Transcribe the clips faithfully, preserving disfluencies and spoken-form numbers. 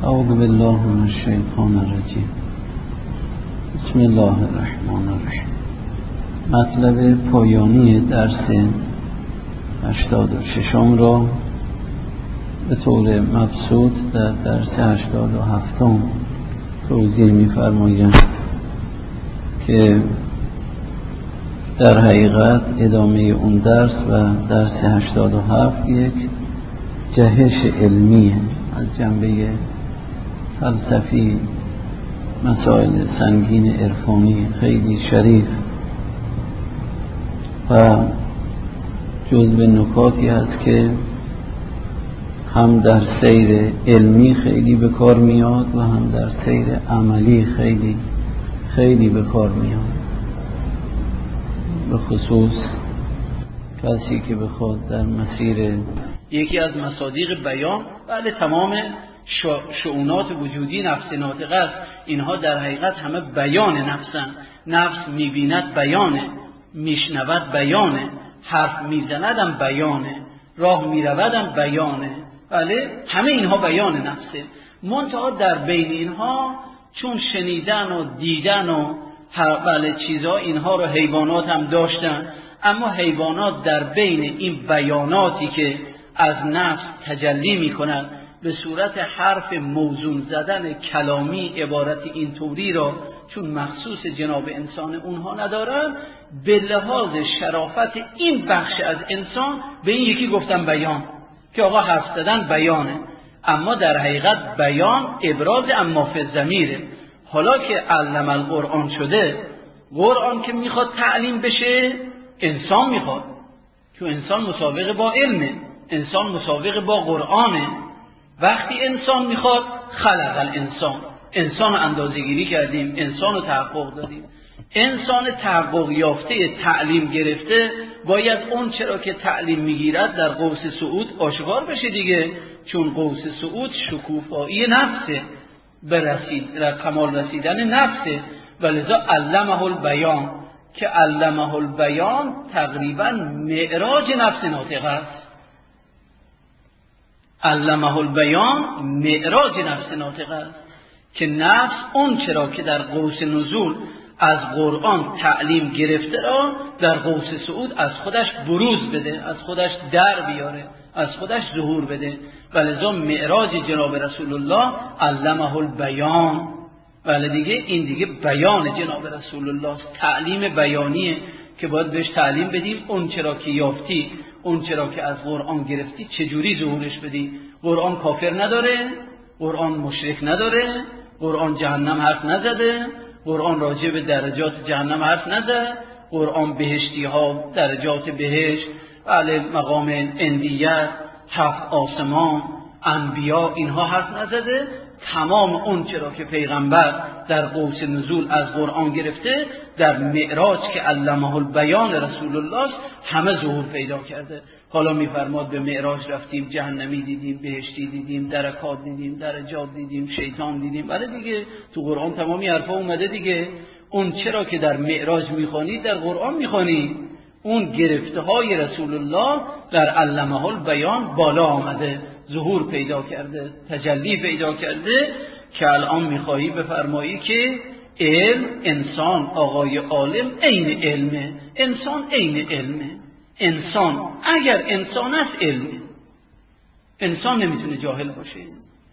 اعوذ بالله من الشیطان الرجیم. بسم الله الرحمن الرحیم. مطلب پایانی درس هشتاد و ششم را به طور مبسوط در درس هشتاد و هفتم توضیح می‌فرمایند که در حقیقت ادامه اون درس و درس هشتاد و هفت یک جهش علمیه از جنبه فلسفی، مسائل سنگین عرفانی خیلی شریف و جزء نکاتی هست که هم در سیر علمی خیلی به کار میاد و هم در سیر عملی خیلی خیلی به کار میاد. به خصوص کسی که بخواد در مسیر یکی از مصادیق بیان، بله تمام شؤونات وجودی نفس ناطقه است، اینها در حقیقت همه بیان نفسن. نفس میبیند بیانه، میشنود بیانه، حرف میزندم بیانه، راه میرودم بیانه، بله همه اینها بیان نفسه. منتها در بین اینها چون شنیدن و دیدن و هر بله چیزها اینها رو حیوانات هم داشتن، اما حیوانات در بین این بیاناتی که از نفس تجلی می کند به صورت حرف موزون زدن کلامی عبارت اینطوری را چون مخصوص جناب انسان اونها ندارن، به لحاظ شرافت این بخش از انسان به این یکی گفتن بیان که آقا حرف زدن بیانه، اما در حقیقت بیان ابراز اما فی الضمیره. حالا که علم القرآن شده، قرآن که میخواد تعلیم بشه انسان میخواد، چون انسان مسابقه با علمه، انسان مسابقه با قرآنه. وقتی انسان میخواد خلق الانسان، انسان رو اندازه‌گیری کردیم، انسان رو تحقق دادیم. انسان تحقق یافته تعلیم گرفته باید اون چرا که تعلیم میگیرد در قوس صعود آشکار بشه دیگه، چون قوس صعود شکوفایی نفسه، برسید در کمال رسیدن نفسه، ولذا علمه البیان که علمه البیان تقریبا معراج نفس ناطقه است. علمه البیان معراج نفس ناطقه است که نفس اون چرا که در قوس نزول از قرآن تعلیم گرفته را در قوس صعود از خودش بروز بده، از خودش در بیاره، از خودش ظهور بده. ولذا معراج جناب رسول الله علمه البیان، ولی دیگه این دیگه بیان جناب رسول الله، تعلیم بیانیه که باید بهش تعلیم بدیم. اون چرا که یافتی، اون چرا که از قرآن گرفتی چجوری ظهورش بدی. قرآن کافر نداره، قرآن مشرک نداره، قرآن جهنم حرف نزده، قرآن راجع به درجات جهنم حرف نزده، قرآن بهشتی ها درجات بهشت، بله مقام اندیت، هفت آسمان، انبیا، اینها حرف نزده. تمام اون چرا که پیغمبر در قوس نزول از قرآن گرفته در معراج که علمه البیان رسول الله همه ظهور پیدا کرده. حالا میفرماد به معراج رفتیم، جهنمی دیدیم، بهشتی دیدیم، درکات دیدیم، درجات دیدیم، شیطان دیدیم. بله دیگه تو قرآن تمامی حرفا اومده دیگه. اون چرا که در معراج میخوانید در قرآن میخوانید، اون گرفته های رسول الله در علمه البیان بالا آمده، ظهور پیدا کرده، تجلی پیدا کرده. که الان میخواهی بفرمایی که علم، انسان آقای عالم عین علمه، انسان عین علمه. انسان اگر انسان است علمه، انسان نمیتونه جاهل باشه.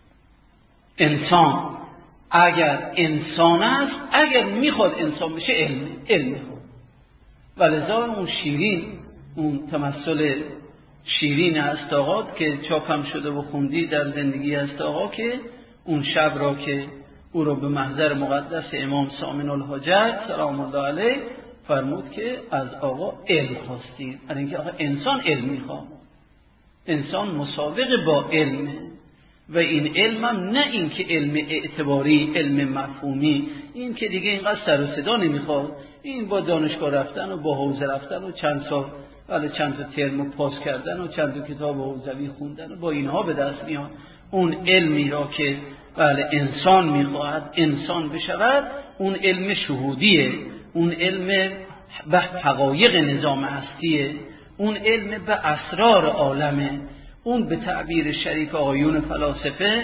انسان اگر انسان است، اگر میخواد انسان بشه علمه، علمه خود. ولذا اون شیرین، اون تمثل شیرین استاقات که چاپم شده و خوندی در زندگی استاقا، که اون شب را که او را به محضر مقدس امام سامن الحجت سلام الله علیه فرمود که از آقا علم خواستید، از اینکه آقا انسان علم میخواد، انسان مسابقه با علمه. و این علم هم نه این که علم اعتباری، علم مفهومی، این که دیگه اینقدر سر و صدا نمیخواد، این با دانشگاه رفتن و با حوزه رفتن و چند سال ولی چند تا ترم پاس کردن و چند تا کتاب حوزوی خوندن و با اینها به دست میاد. اون علمی را که بله انسان میخواهد انسان بشود، اون علم شهودیه، اون علم به حقایق نظام هستیه، اون علم به اسرار عالمه، اون به تعبیر شریف آقایون فلاسفه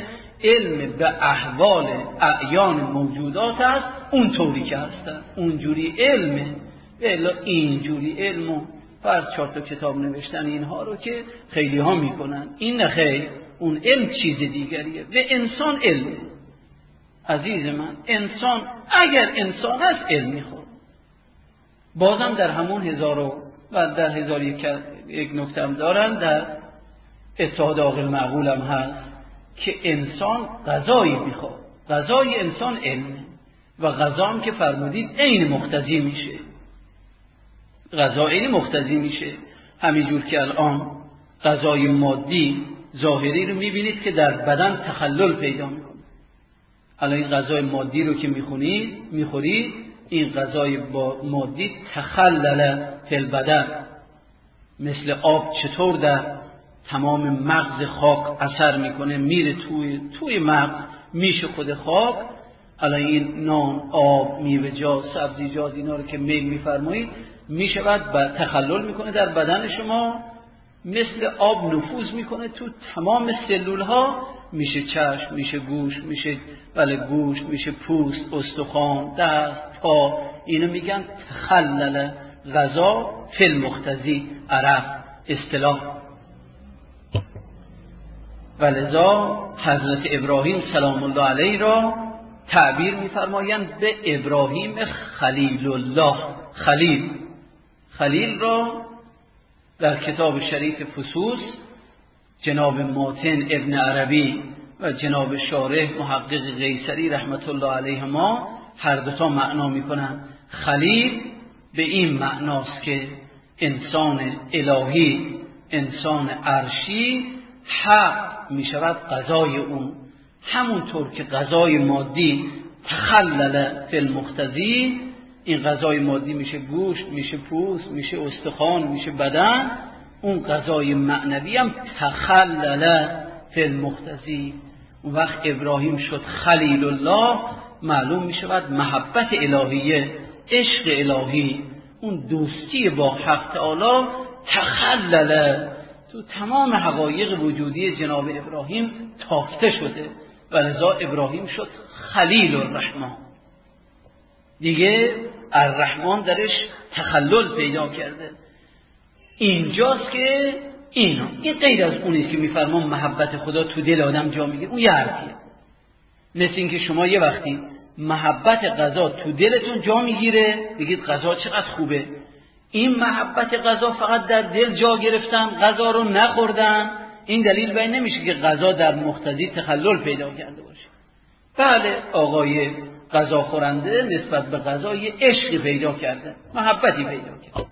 علم به احوال اعیان موجودات است اونطوری که هستن، اونجوری علمه، الا اینجوری علمو فرض چهار تا کتاب نوشتن اینها رو که خیلی ها میکنن، این نه خیر، اون علم چیز دیگریه و انسان علمه. عزیز من، انسان اگر انسان هست علم میخواد. بازم در همون هزار و و در هزار یک, یک نکته هم دارن، در اتحاد عاقل معقول هم هست که انسان غذایی میخواد، غذای انسان علمه و غذا هم که فرمودید عین مقتضی میشه، غذا عین مقتضی میشه. همینجور که الان غذای مادی ظاهری رو میبینید که در بدن تخلل پیدا میکنه. الان این غذای مادی رو که میخونید میخورید، این غذای مادی تخلل فی البدن، مثل آب چطور در تمام مغز خاک اثر میکنه، میره توی توی مغز میشه خود خاک. الان این نان، آب، میوه‌جات، سبزیجات اینا رو که میل میفرمایید میشود و تخلل میکنه در بدن شما، مثل آب نفوذ میکنه تو تمام سلول ها، میشه چشم، میشه گوش، میشه بله گوش، میشه پوست، استخوان، دست، پا. اینو میگن تخلل غذا فی المقتضی، عرب اصطلاح. ولذا حضرت ابراهیم سلام الله علیه را تعبیر میفرمایند به ابراهیم خلیل الله. خلیل خلیل را در کتاب شریف فصوص جناب ماتن ابن عربی و جناب شارح محقق قیصری رحمت الله علیهما هر دو تا معنا میکنند. خلیل به این معناست که انسان الهی، انسان عرشی حق میشود غذای اون، همونطور که غذای مادی تخلل فی المقتضی، این غذای مادی میشه گوشت، میشه پوست، میشه استخوان، میشه بدن، اون غذای معنوی هم تخلل فی المقتضی. اون وقت ابراهیم شد خلیل الله، معلوم میشود محبت الهیه، عشق الهی، اون دوستی با حق تعالی تخلل تو تمام حقایق وجودی جناب ابراهیم تافته شده و لذا ابراهیم شد خلیل الرحمن. دیگه الرحمن درش تخلل پیدا کرده. اینجاست که اینا این غیر از اونیست که میفرمان محبت خدا تو دل آدم جا میگیره، اون یه حرفیه. مثل این که شما یه وقتی محبت غذا تو دلتون جا میگیره، بگید غذا چقدر خوبه. این محبت غذا فقط در دل جا گرفتن، غذا رو نخوردن، این دلیل بین نمیشه که غذا در مقتضی تخلل پیدا کرده باشه. بله، آقای غذا خورنده نسبت به غذا یه عشقی پیدا کرده، محبتی پیدا کرده،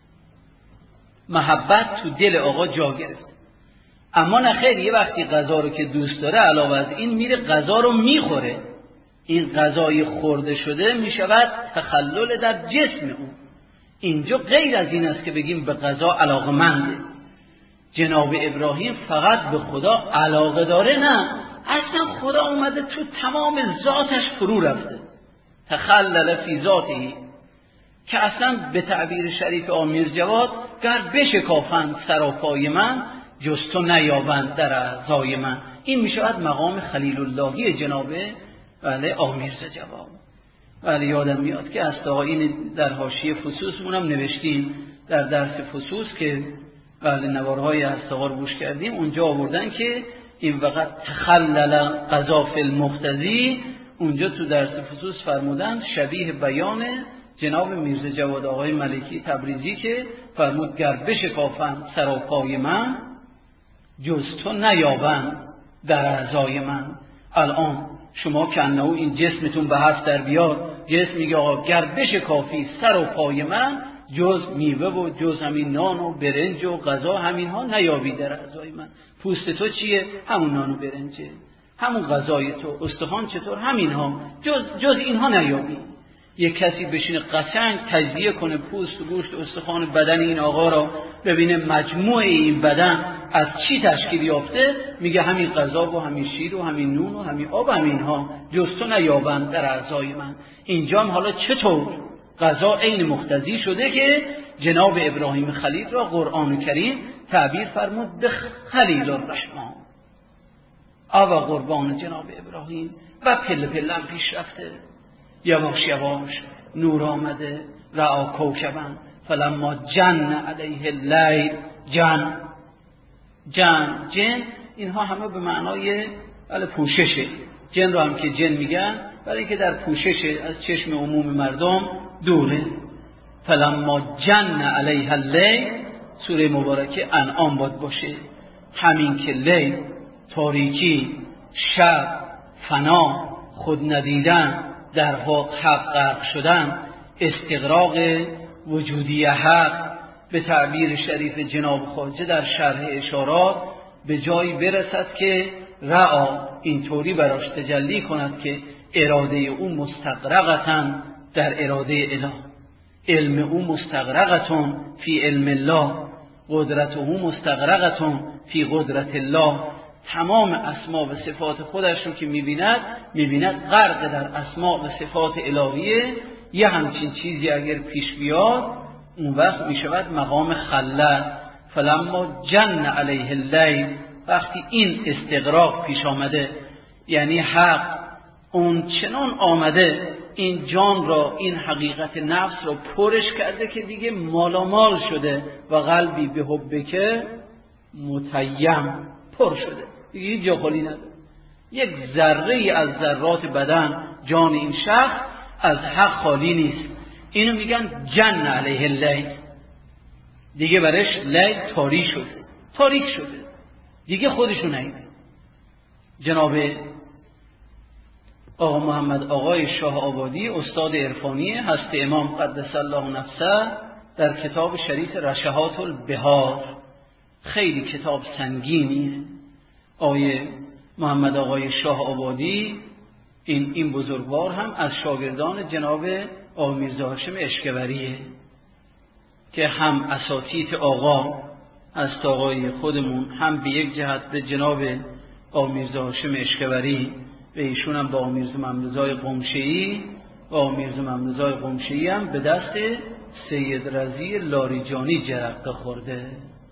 محبت تو دل آقا جا گرفته. اما نخیر، یه وقتی غذا رو که دوست داره علاوه از این میره غذا رو میخوره، این غذای خورده شده میشود تخلل در جسم اون. اینجا غیر از این است که بگیم به غذا علاقمنده. جناب ابراهیم فقط به خدا علاقه داره؟ نه، اصلا خدا اومده تو تمام ذاتش فرو رفته، تخلل فی ذاته، که اصلا به تعبیر شریف آمیر جواد گر بشکافند سراپای من جز تو نیابند در اعضای من. این میشود مقام خلیل اللهی جناب بله آمیر جواد. بله یادم میاد که استقاین در حاشیه فصوص مونم نوشتیم در درس فصوص که بله نوارهای استقا رو گوش کردیم، اونجا آوردن که این وقت تخلل قضا فی المقتضی، اونجا تو درس فصوص فرمودن شبیه بیان جناب میرزا جواد آقای ملکی تبریزی که فرمود گر بشکافند سراپای من جز تو نیابند در اعضای من. الان شما که انه این جسمتون به هفت در بیاد، جسم میگه آقا گر بشکافی سر و پای من جز میوه و جز همین نان و برنج و غذا همین ها نیابی در اعضای من. پوست تو چیه؟ همون نان و برنجه، همون غذای تو. استخوان چطور؟ همین ها، جز, جز اینها نیابی. یک کسی بشینه قشنگ تجزیه کنه پوست و گوشت و استخوان بدن این آقا را، ببینه مجموع این بدن از چی تشکیل یافته، میگه همین غذا و همین شیر و همین نون و همین آب همین ها جز تو نیابند در اعضای من. اینجا هم حالا چطور غذا عین مقتضی شده که جناب ابراهیم خلیل را قرآن کریم تعبیر فرمود به خلیل الرحمن. آوا قربان جناب ابراهیم و پله پله هم پیش رفته. یواش یواش نور آمده. رعا کوکبن فلما جن علیه اللیل جن جن جن اینها همه به معنای بله پوششه. جن رو هم که جن میگن برای اینکه در پوشش از چشم عموم مردم دوره. فلما جن علیه اللیل سوره مبارکه انعام باد باشه. همین که لیل، تاریکی، شب، فنا، خود ندیدن، در حق غرق شدن، استغراق وجودی حق به تعبیر شریف جناب خواجه در شرح اشارات به جایی برسد که رعا اینطوری براش تجلی کند که اراده او مستغرقتن در اراده اله، علم او مستغرقتن فی علم الله، قدرت او مستغرقتن فی قدرت الله. تمام اسما و صفات خودش رو که میبیند میبیند غرق در اسما و صفات الهیه. یه همچین چیزی اگر پیش بیاد اون وقت میشود مقام خلل. فلما جن علیه اللیل، وقتی این استغراق پیش آمده یعنی حق اون چنان آمده این جان را، این حقیقت نفس را پرش کرده که دیگه مالامال شده و قلبی به حبک متیم پر شده، دیگه هیچ جا خالی نداره. یک ذره ای از ذرات بدن جان این شخص از حق خالی نیست. اینو میگن جن علیه اللیل. دیگه برش لیل تاریک شده، تاریک شده، دیگه خودشو ندیده. جناب آقا محمد آقای شاه آبادی استاد عرفانی هست امام قدس الله نفسه در کتاب شریف رشحات البحار، خیلی کتاب سنگینیه. آقای محمد آقای شاه آبادی این این بزرگوار هم از شاگردان جناب آقا میرزا هاشم اشکوریه که هم اساتید آقا از آقای خودمون، هم به یک جهت به جناب آقا میرزا هاشم اشکوری و ایشون هم با آقا میرزا ممدوزای قمشه‌ای و آقا میرزا ممدوزای قمشه‌ای هم به دست سید رضی لاریجانی جرقه خورده.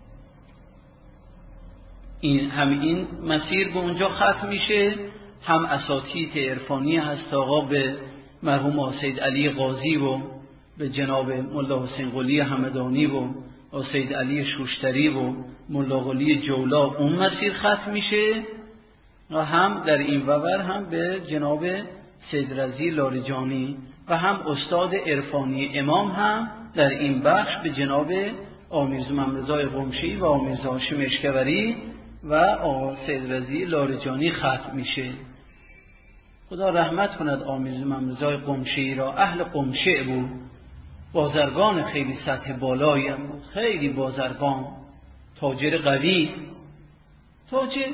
این هم این مسیر به اونجا ختم میشه. هم اساتید عرفانی هست آقا به مرحوم سید علی قاضی و به جناب ملا حسین قلی همدانی و سید علی شوشتری و ملا قلی جولا اون مسیر ختم میشه و هم در این وبر هم به جناب سید رضی لاریجانی و هم استاد عرفانی امام هم در این بخش به جناب آقا میرزا ممدوزای قمشه‌ای و آقا میرزا هاشم اشکوری و آقا سید رضی لاریجانی ختم میشه. خدا رحمت کند آقا میرزا ممدوزای قمشه‌ای را. اهل قمشه بود، بازرگان خیلی سطح بالایی هم بود، خیلی بازرگان، تاجر قوی، تاجر.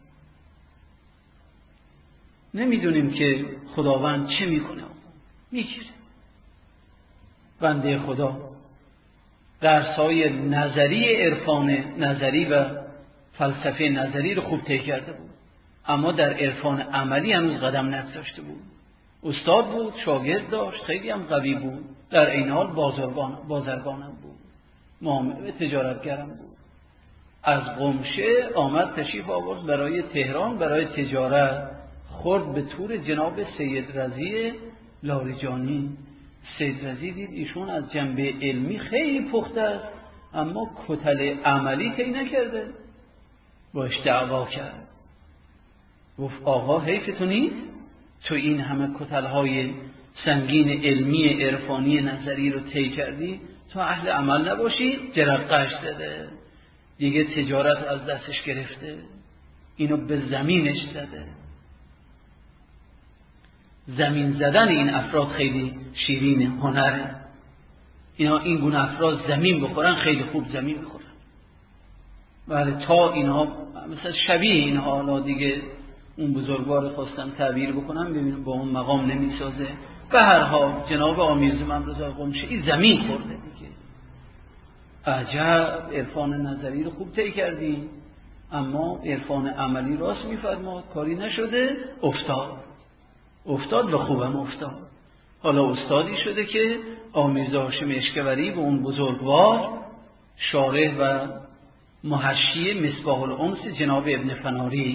نمیدونیم که خداوند چه میکنه، میگیره. بنده خدا درسای نظری عرفان نظری و فلسفه نظری رو خوب طی کرده بود، اما در عرفان عملی هنوز قدم نگذاشته بود. استاد بود، شاگرد داشت، خیلی هم قوی بود، در این حال بازرگان بازرگانم بود، معامله تجارتگرم بود. از قمشه آمد تشریف آورد برای تهران برای تجارت، خورد به تور جناب سید رضی لاریجانی. سید رضی دید ایشون از جنبه علمی خیلی پخته است اما کتل عملی طی نکرده، باش دعوا کرد. گفت آقا حیف تو نیست تو این همه کتل‌های سنگین علمی عرفانی نظری رو طی کردی، تو اهل عمل نباشی؟ جرقه‌اش زده، دیگه تجارت از دستش گرفته، اینو به زمینش زده. زمین زدن این افراد خیلی شیرین هنره. اینا این گونه افراد زمین بخورن خیلی خوب زمین بخورن. بله تا اینها مثلا شبیه اینها، حالا دیگه اون بزرگوار خواستم تعبیر بکنم ببینم با اون مقام نمیسازه. به هر حال جناب آقا میرزا ممدوزای قمشه‌ای زمین خورده دیگه. عجب عرفان نظری رو خوب طی کردی اما عرفان عملی راست میفرماد، کاری نشده، افتاد افتاد و خوبم افتاد. حالا استادی شده که آقا میرزا هاشم اشکوری و اون بزرگوار شارح و محشی مصباح الانس جناب ابن فناری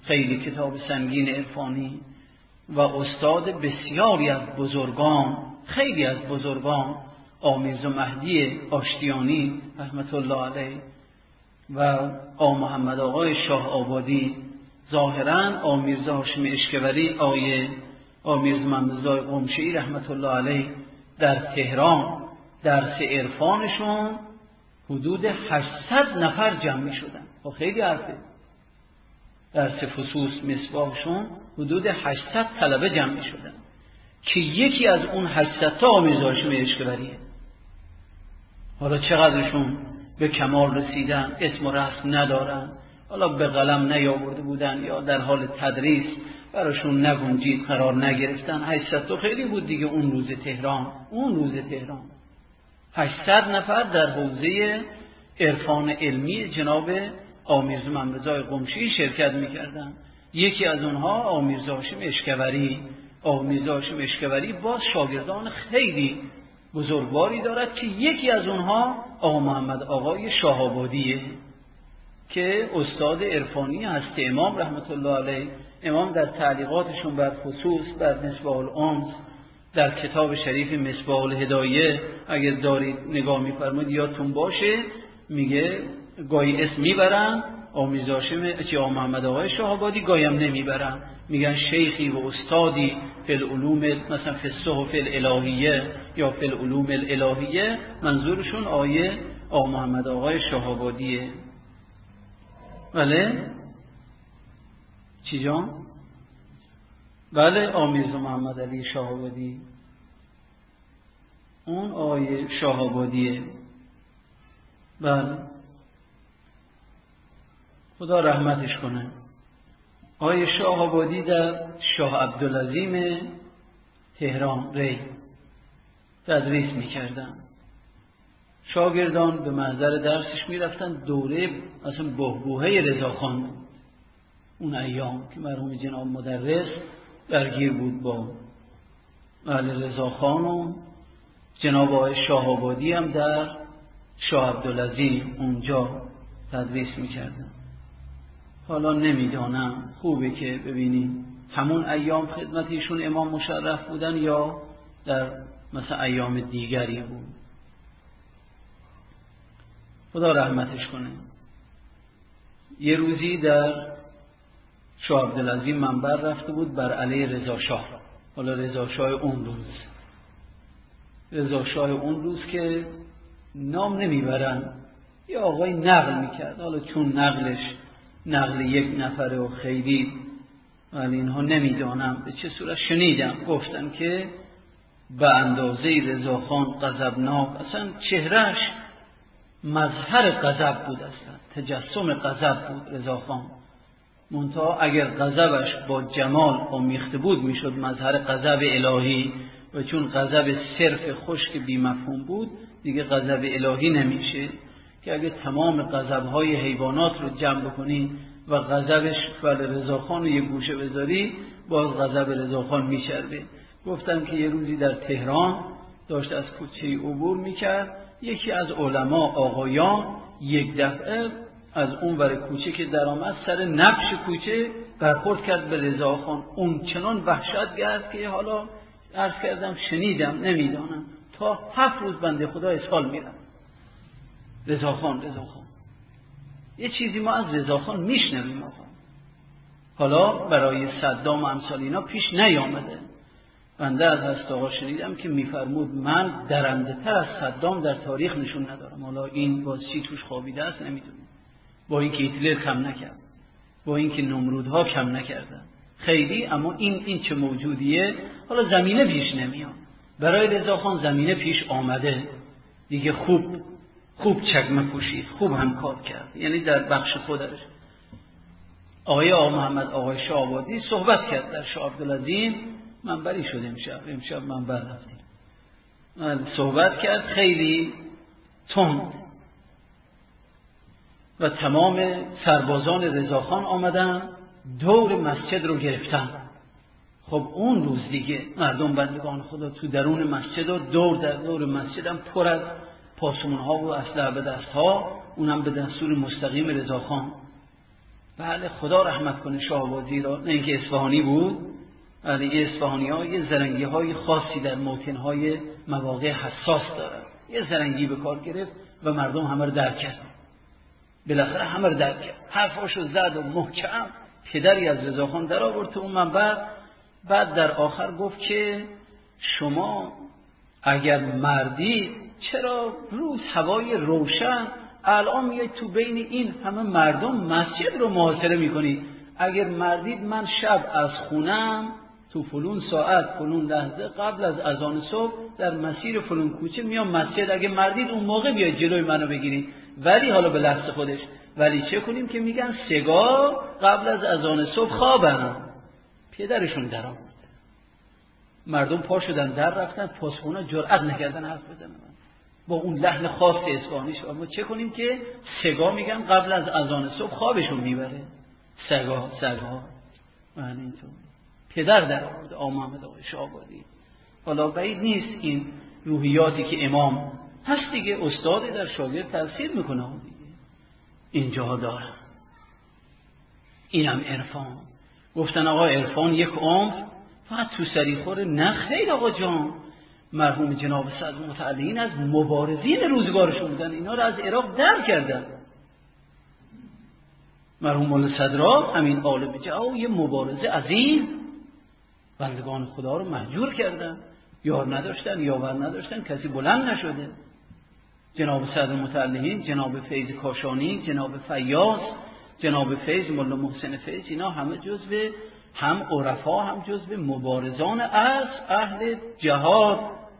خیلی کتاب سنگین عرفانی و استاد بسیاری از بزرگان، خیلی از بزرگان، آقا میرزا مهدی آشتیانی رحمت الله علیه و آقا محمد آقای شاه آبادی، ظاهراً آقا میرزا هاشم اشکوری، آقای آقا میرزا محمد رضا قمشه‌ای رحمت الله علیه در تهران درس عرفانشون حدود هشتصد نفر جمع می شدن. خب خیلی حرفه. درس فصوص مصباحشون حدود هشتصد طلبه جمع می شدن که یکی از اون هشتصد تا آمیز هاشم اشکبریه. حالا چقدرشون به کمال رسیدن، اسم و رسم ندارن، حالا به قلم نیاورده بودن یا در حال تدریس براشون نگنجید، قرار نگرفتن. هشتصد تا خیلی بود دیگه اون روز تهران. اون روز تهران هشتصد نفر در حوزه عرفان علمی جناب آقا میرزا محمد رضا قمشه‌ای شرکت می‌کردند. یکی از اونها آقا میرزا هاشم اشکوری. آقا میرزا هاشم اشکوری باز شاگردان خیلی بزرگواری دارد که یکی از اونها آقا محمد آقای شاه آبادیه که استاد عرفانی هست امام رحمت الله علیه. امام در تعلیقاتشون بر فصوص بر مصباح الانس در کتاب شریف مصباح الهدایه اگر دارید نگاه می‌فرمایید یادتون باشه، میگه گاهی اسم میبرن آقا میرزا هاشم چه آقا محمد آقای شاه آبادی، گاهی هم نمیبرن، میگن شیخی و استادی فی العلوم مثلا فی الصحف الالهیه یا فی العلوم الالهیه، منظورشون آیه آقا محمد آقای شاه آبادیه. بله چی جان؟ بله آقا میرزا محمد علی شاه آبادی، اون آیه شاه آبادیه. بله خدا رحمتش کنه. آقای شاه آبادی در شاه عبدالعظیم تهران ری تدریس میکردن. شاگردان به محضر درسش میرفتن. دوره اصلا بحبوحه رضاخان بود اون ایام که مرحوم جناب مدرس درگیر بود با اهل رضاخان و جناب آقای شاه آبادی هم در شاه عبدالعظیم اونجا تدریس میکردن. حالا نمیدانم، خوبه که ببینیم همون ایام خدمت ایشون امام مشرف بودن یا در مثلا ایام دیگری بود. خدا رحمتش کنه. یه روزی در شاه عبدالعظیم منبر رفته بود بر علیه رضا شاه. حالا رضا شاه اون روز رضا شاه اون روز که نام نمیبرن، یه آقای نقل میکرد. حالا چون نقلش نقل یک نفره و خیلی ولی اینها نمیدانم به چه صورت شنیدم گفتن که به اندازه رضاخان غضبناک، اصلا چهرهش مظهر غضب بود، اصلا تجسم غضب بود رضاخان. منتها اگر غضبش با جمال آمیخته بود میشد مظهر غضب الهی، و چون غضب صرف خشک بی مفهوم بود دیگه غضب الهی نمیشه، که اگه تمام غضب‌های حیوانات رو جمع بکنی و غضبش فعل رضاخان رو یه گوشه بذاری باز غضب رضاخان میچربه. گفتم که یه روزی در تهران داشت از کوچه عبور میکرد، یکی از علما آقایان یک دفعه از اون ور کوچه که در آمد سر نبش کوچه برخورد کرد به رضاخان. اون چنان وحشت گرفت که حالا عرض کردم شنیدم نمیدانم تا هفت روز بنده خدا اسهال میرم. رضاخان رضاخان یه چیزی ما از رضاخان میشنویم آقا. حالا برای صدام و امثال اینا پیش نیامده. بنده از هست آقا شنیدم که میفرمود من درنده تر از صدام در تاریخ نشون ندارم. حالا این باز چی توش خوابیده است نمیدونم. با اینکه هیتلر کم نکرد، با اینکه نمرودها کم نکردن خیلی، اما این این چه موجودیه. حالا زمینه پیش نمیاد. برای رضاخان زمینه پیش آمده دیگه. خوب خوب چکمه پوشید، خوب هم کار کرد، یعنی در بخش خودش. آقای آقا محمد آقای شاه آبادی صحبت کرد در شاه عبدالعظیم، منبری شد امشب امشب منبر رفتیم، صحبت کرد خیلی تند و تمام سربازان رضاخان آمدن دور مسجد رو گرفتن. خب اون روز دیگه مردم بندگان خدا تو درون مسجد و دور در دور مسجد هم پر از پاسمون ها و اسلحه به دست ها، اونم به دستور مستقیم رضاخان. بله خدا رحمت کنه شاه‌آبادی را، نه اینکه اصفهانی بود، ولی اصفهانی ها یه زرنگی های خاصی در موطن های مواقع حساس دارن. یه زرنگی به کار گرفت و مردم همه رو درک کرد، بالاخره همه رو درک کرد، حرفاشو زد و محکم پدری از رضاخان در آورد تو اون منبر. بعد در آخر گفت که شما اگر مردی چرا روز هوای روشن الان میاد تو بین این همه مردم مسجد رو محاصره میکنید؟ اگر مردید من شب از خونم تو فلون ساعت فلون لحظه قبل از اذان صبح در مسیر فلون کوچه میام مسجد، اگه مردید اون موقع بیاید جلوی منو بگیرید. ولی حالا به لحظه خودش، ولی چه کنیم که میگن سگا قبل از اذان صبح خوابن. پدرشون در آورد، مردم پا شدن در رفتن، پاسخونا جرئت نکردن حرف بزنن با اون لحن خاص اصفهانیش. اما چه کنیم که سگا میگن قبل از اذان صبح خوابشون میبره. سگا سگا من اینطور پدر در آورد آقا محمد آقای شاه‌آبادی. حالا بعید نیست این روحیاتی که امام هست دیگه، استاد در شاگرد تاثیر میکنه دیگه، اینجا داره. اینم عرفان. گفتن آقا عرفان یک عمر فقط تو سری خوره. نه خیر آقا جان، مرحوم جناب صدر متعلین از مبارزین روزگارشون بودن، اینا رو از عراق در کردن. مرحوم مولا صدرا همین آل بجا یه مبارزه عظیم، بندگان خدا رو مهجور کردن، یار نداشتن، یاور نداشتن، کسی بلند نشده. جناب صدر متعلین، جناب فیض کاشانی، جناب فیاض، جناب فیض مولا محسن فیض، اینا همه جزو هم عرفا هم جزو مبارزان از اهل جهاد،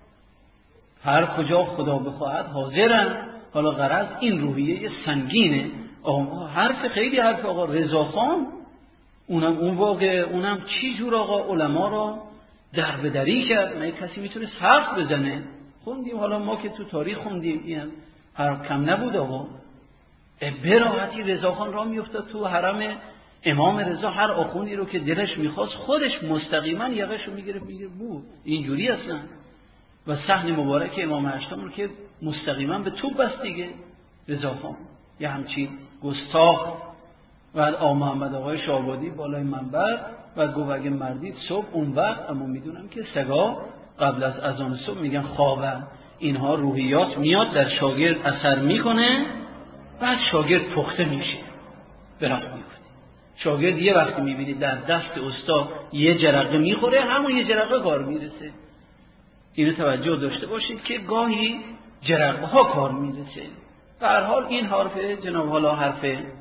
هر کجا خدا بخواهد حاضرن. حالا غرض این روحیه سنگینه. حرف خیلی حرف آقا رضاخان، اونم اون واقع اونم چی جور آقا علما را در به دری کرد. نه کسی میتونه حرف بزنه. خوندیم حالا ما که تو تاریخ خوندیم، این هر کم نبود آقا. به راحتی رضاخان را میافتاد تو حرم امام رضا، هر آخوندی رو که دلش میخواست خودش مستقیما یقهشو میگرفت میگه بود اینجوری اصلا. و صحن مبارک امام هشتم رو که مستقیما به توپ بست دیگه رضاخان، یه همچین گستاخ. و آقا محمد آقای شاه‌آبادی بالای منبر و گفت اگه مردید صبح اون وقت، اما میدونم که سگا قبل از اذان صبح میگن خوابن. اینها روحیات میاد در شاگرد اثر میکنه، بعد شاگرد پخته میشه، براه میفته. شاگرد یه وقتی میبینید در دست استاد یه جرقه میخوره، همون یه جرقه کار میرسه. اینو توجه داشته باشید که گاهی جرقه ها کار میرسه. به هر حال این حرف جناب حالا حرف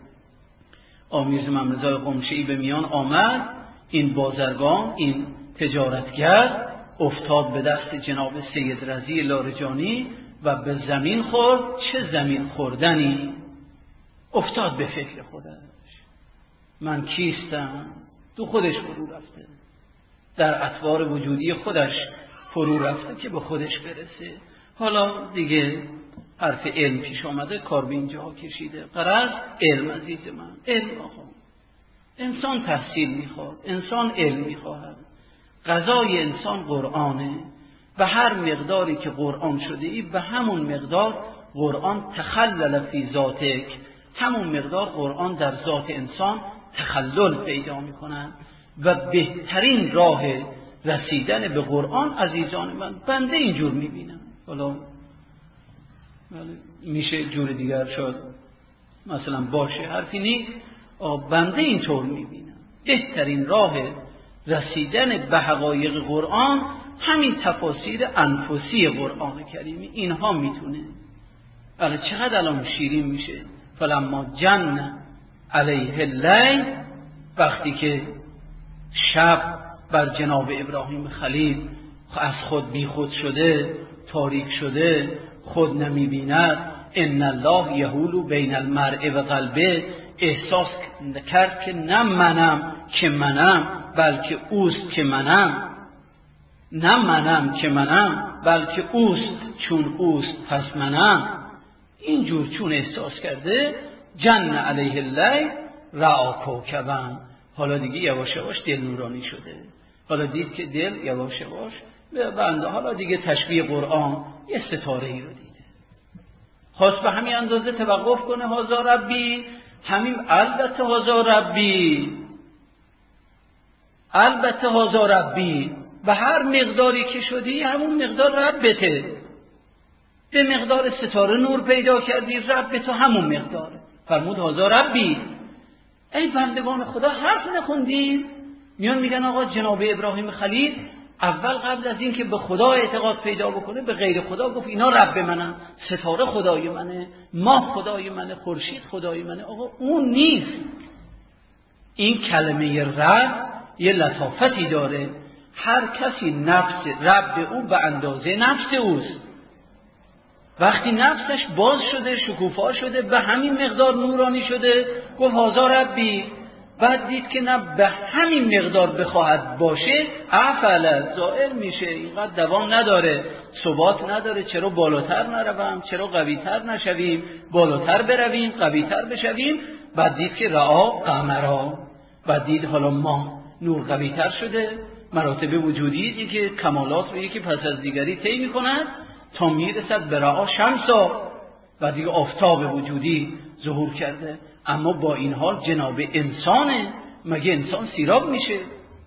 آمیرز ممرزای قمشه‌ای به میان آمد. این بازرگان، این تجارتگر افتاد به دست جناب سید رضی لارجانی و به زمین خورد. چه زمین خوردنی! افتاد به فکر خودش، من کیستم؟ تو خودش فرو رفته، در اطوار وجودی خودش فرو رفته که به خودش برسه. حالا دیگه حرف علم پیش آمده، کار به اینجا کشیده. غرض علم عزیز من، علم آقا. انسان تحصیل میخواد، انسان علم میخواهد. غذای انسان قرآنه. به هر مقداری که قرآن شده ای به همون مقدار قرآن تخلل فی ذاتک، همون مقدار قرآن در ذات انسان تخلل پیدا میکنن. و بهترین راه رسیدن به قرآن عزیزان من، بنده اینجور میبینم. حالا میشه جور دیگر شد مثلا باشه، حرفی نیست، بنده اینطور میبینم. بهترین راه رسیدن به حقایق قرآن همین تفاسیر انفسی قرآن کریمی، اینها میتونه. ولی چقدر الان شیرین میشه. فلما جن علیه اللیل، وقتی که شب بر جناب ابراهیم خلیل از خود بی خود شده، تاریک شده، خود نمی بیند. ان الله یحول بین المرء و قلبه، احساس کرد که نه منم که منم بلکه اوست که منم، نه منم که منم بلکه اوست چون اوست پس منم. اینجور چون احساس کرده، جن علیه اللیل رأى کوکبا، حالا دیگه یواش یواش دل نورانی شده. حالا دید که دل یواش یواش به بنده، حالا دیگه تشبیه قرآن یه ستاره ای رو دیده. خواست به همین اندازه توقف کنه، هازا ربی همین البته هزا ربی، البته هزا ربی، به هر مقداری که شدی همون مقدار ربته. به مقدار ستاره نور پیدا کردی، رب تو همون مقداره. فرمود هزا ربی. ای بندگان خدا حرف نخوندین؟ میان میگن آقا جناب ابراهیم خلیل اول قبل از این که به خدا اعتقاد پیدا بکنه به غیر خدا گفت اینا رب منن، ستاره خدای منه، ماه خدای منه، خورشید خدای منه. آقا اون نیست. این کلمه رب یه لطافتی داره. هر کسی نفس رب او به اندازه نفس اوست. وقتی نفسش باز شده، شکوفا شده، به همین مقدار نورانی شده، گفت هزا ربی. بعد دید که نه به همین مقدار بخواهد باشه، افعل زائل میشه، اینقدر دوام نداره، ثبات نداره. چرا بالاتر نروم؟ چرا قویتر نشویم؟ بالاتر برویم، قویتر بشویم. بعد دید که رعا قمرا، بعد دید حالا ما نور قویتر شده، مراتب وجودی این که کمالات رو یکی پس از دیگری طی می‌کند تا میرسد به رعا شمسا و دیگه آفتاب وجودی ظهور کرده. اما با این حال جناب انسانه. مگه انسان سیراب میشه؟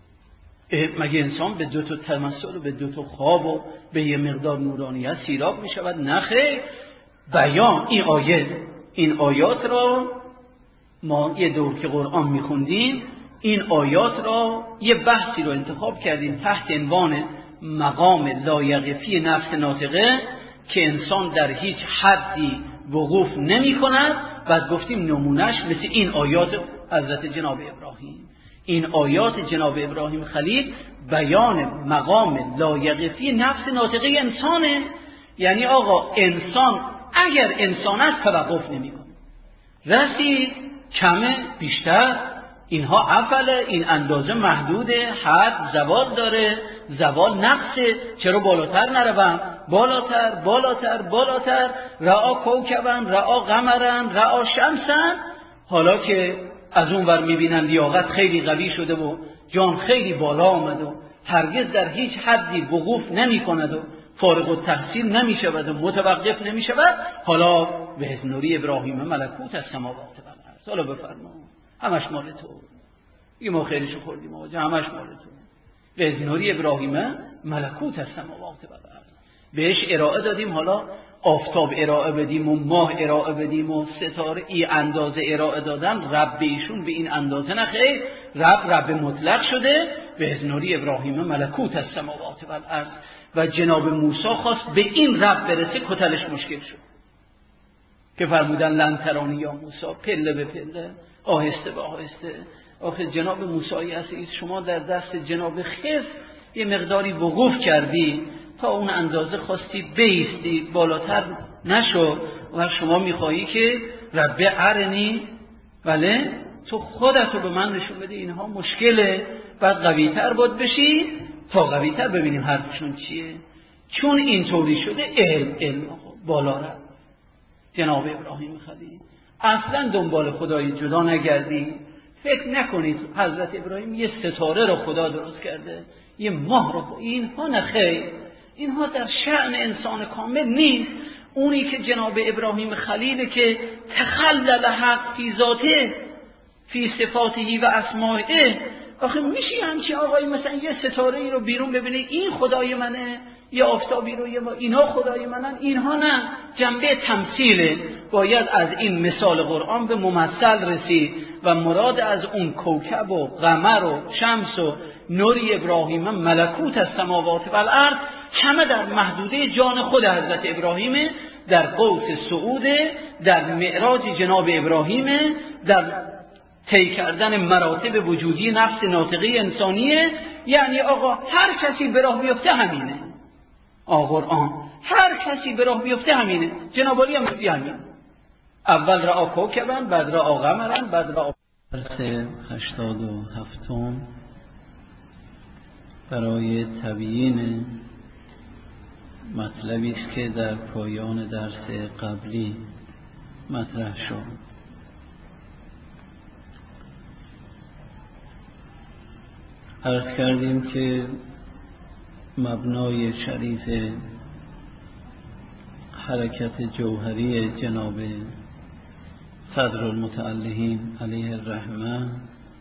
مگه انسان به دو تا تمثل و به دو تا خواب و به یه مقدار نورانیت سیراب میشود؟ نه خیر. بیان این آیه، این آیات را ما یه دور که قرآن میخوندیم، این آیات را یه بحثی رو انتخاب کردیم تحت عنوان مقام لایقفی نفس ناطقه که انسان در هیچ حدی وقوف نمی کند. بعد گفتیم نمونهش مثل این آیات حضرت جناب ابراهیم. این آیات جناب ابراهیم خلیل بیان مقام لایقفی نفس ناطقه انسانه. یعنی آقا انسان اگر انسان است توقف نمی کنه، رسید کمه بیشتر اینها افعله، این اندازه محدوده، حد زوال داره، زوال نقصه. چرا بالاتر نروم؟ بالاتر بالاتر بالاتر. رعا کوکبن، رعا قمرن، رعا شمسن. حالا که از اون ور میبینن لیاقت خیلی قوی شده و جان خیلی بالا آمد و هرگز در هیچ حدی وقوف نمی کند و فارغ التحصیل نمی شود و متوقف نمی شود. حالا به نوری ابراهیم ملکوت از سماوات و الارض. حالا بفرما همش مال تو. یه ما خیلیشو خوردیم آجا، همش مال تو. به نوری ابراهیم ملکوت از سماوات و الارض. بهش ارائه دادیم. حالا آفتاب ارائه بدیم و ماه ارائه بدیم و ستاره ای اندازه ارائه دادن، رب ایشون به این اندازه نه خیر. رب رب مطلق شده. به نوری ابراهیم ملکوت از سماوات و الارض. و جناب موسی خواست به این رب برسه، کتلش مشکل شد که فرمودن لن ترانی یا موسی، پله به پله، آهسته به آهسته. آخه جناب موسی عزیز شما در دست جناب خضر یه مقداری وقوف کردی، تا اون اندازه خواستی بیستی، بالاتر نشو. و شما میخوایی که رب ارنی، بله تو خودتو به من نشون بده، اینها مشکله. بعد قویتر باید بشی تا قویتر ببینیم حرفشون چیه. چون اینطوری شده علم علم بالا رفت. جناب ابراهیم خلیل اصلا دنبال خدای جدا نگردی. فکر نکنید حضرت ابراهیم یه ستاره رو خدا درست کرده، یه ماه رو. اینها نخیر، اینها در شأن انسان کامل نیست. اونی که جناب ابراهیم خلیل که تخلل حق فی ذاته فی صفاته و اسمائه. آخه میشه همچی آقایی مثلا یه ستاره ای رو بیرون ببینه این خدای منه، یه آفتابی رو یه ما اینها خدای منن؟ اینها نه، جنبه تمثیله. باید از این مثال قرآن به ممثل رسید و مراد از اون کوکب و قمر و شمس و نوری ابراهیم ملکوت از سماوات و الارض همه در محدوده جان خود حضرت ابراهیم، در قوس صعود، در معراج جناب ابراهیم، در طی کردن مراتب وجودی نفس ناطقه انسانیه. یعنی آقا هر کسی به راه بیفته همینه. آقا قرآن هر کسی به راه بیفته همینه. جناب علی هم همین. اول رعا کوکبن، بعد رعا قمرن، بعد رعا. درس هشتاد و هفتم برای تبیین مطلبی است که در پایان درس قبلی مطرح شد. عرض کردیم که مبنای شریف حرکت جوهری جناب صدر المتعلهین علیه الرحمه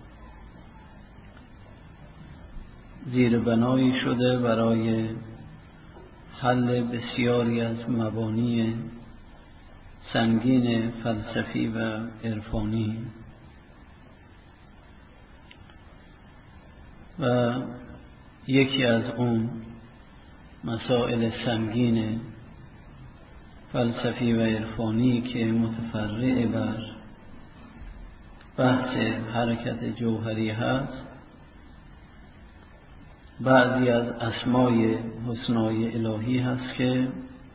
زیر بنایی شده برای حل بسیاری از مبانی سنگین فلسفی و عرفانی و یکی از اون مسائل سنگین فلسفی و عرفانی که متفرع بر بحث حرکت جوهری هست بعضی از اسمای حسنای الهی هست که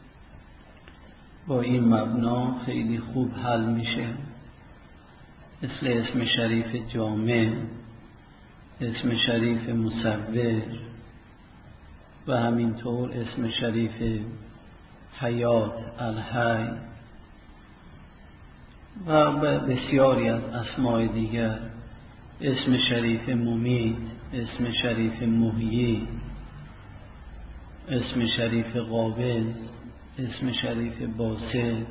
با این مبنا خیلی خوب حل میشه، مثل اسم شریف جامع، اسم شریف مصور و همینطور اسم شریف حیات الحی و بسیاری از اسمای دیگر، اسم شریف ممیت، اسم شریف محیی، اسم شریف قابض، اسم شریف باسط،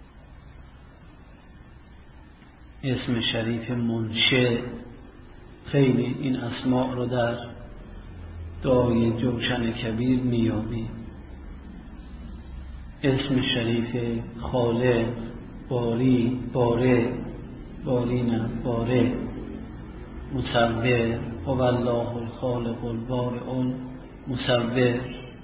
اسم شریف منشئ. خیلی این اسماء رو در دعای جوشن کبیر میابید. اسم شریف خالق، باری، باره، باری نه باره، مصور، هو الله الخالق البارئ المصور،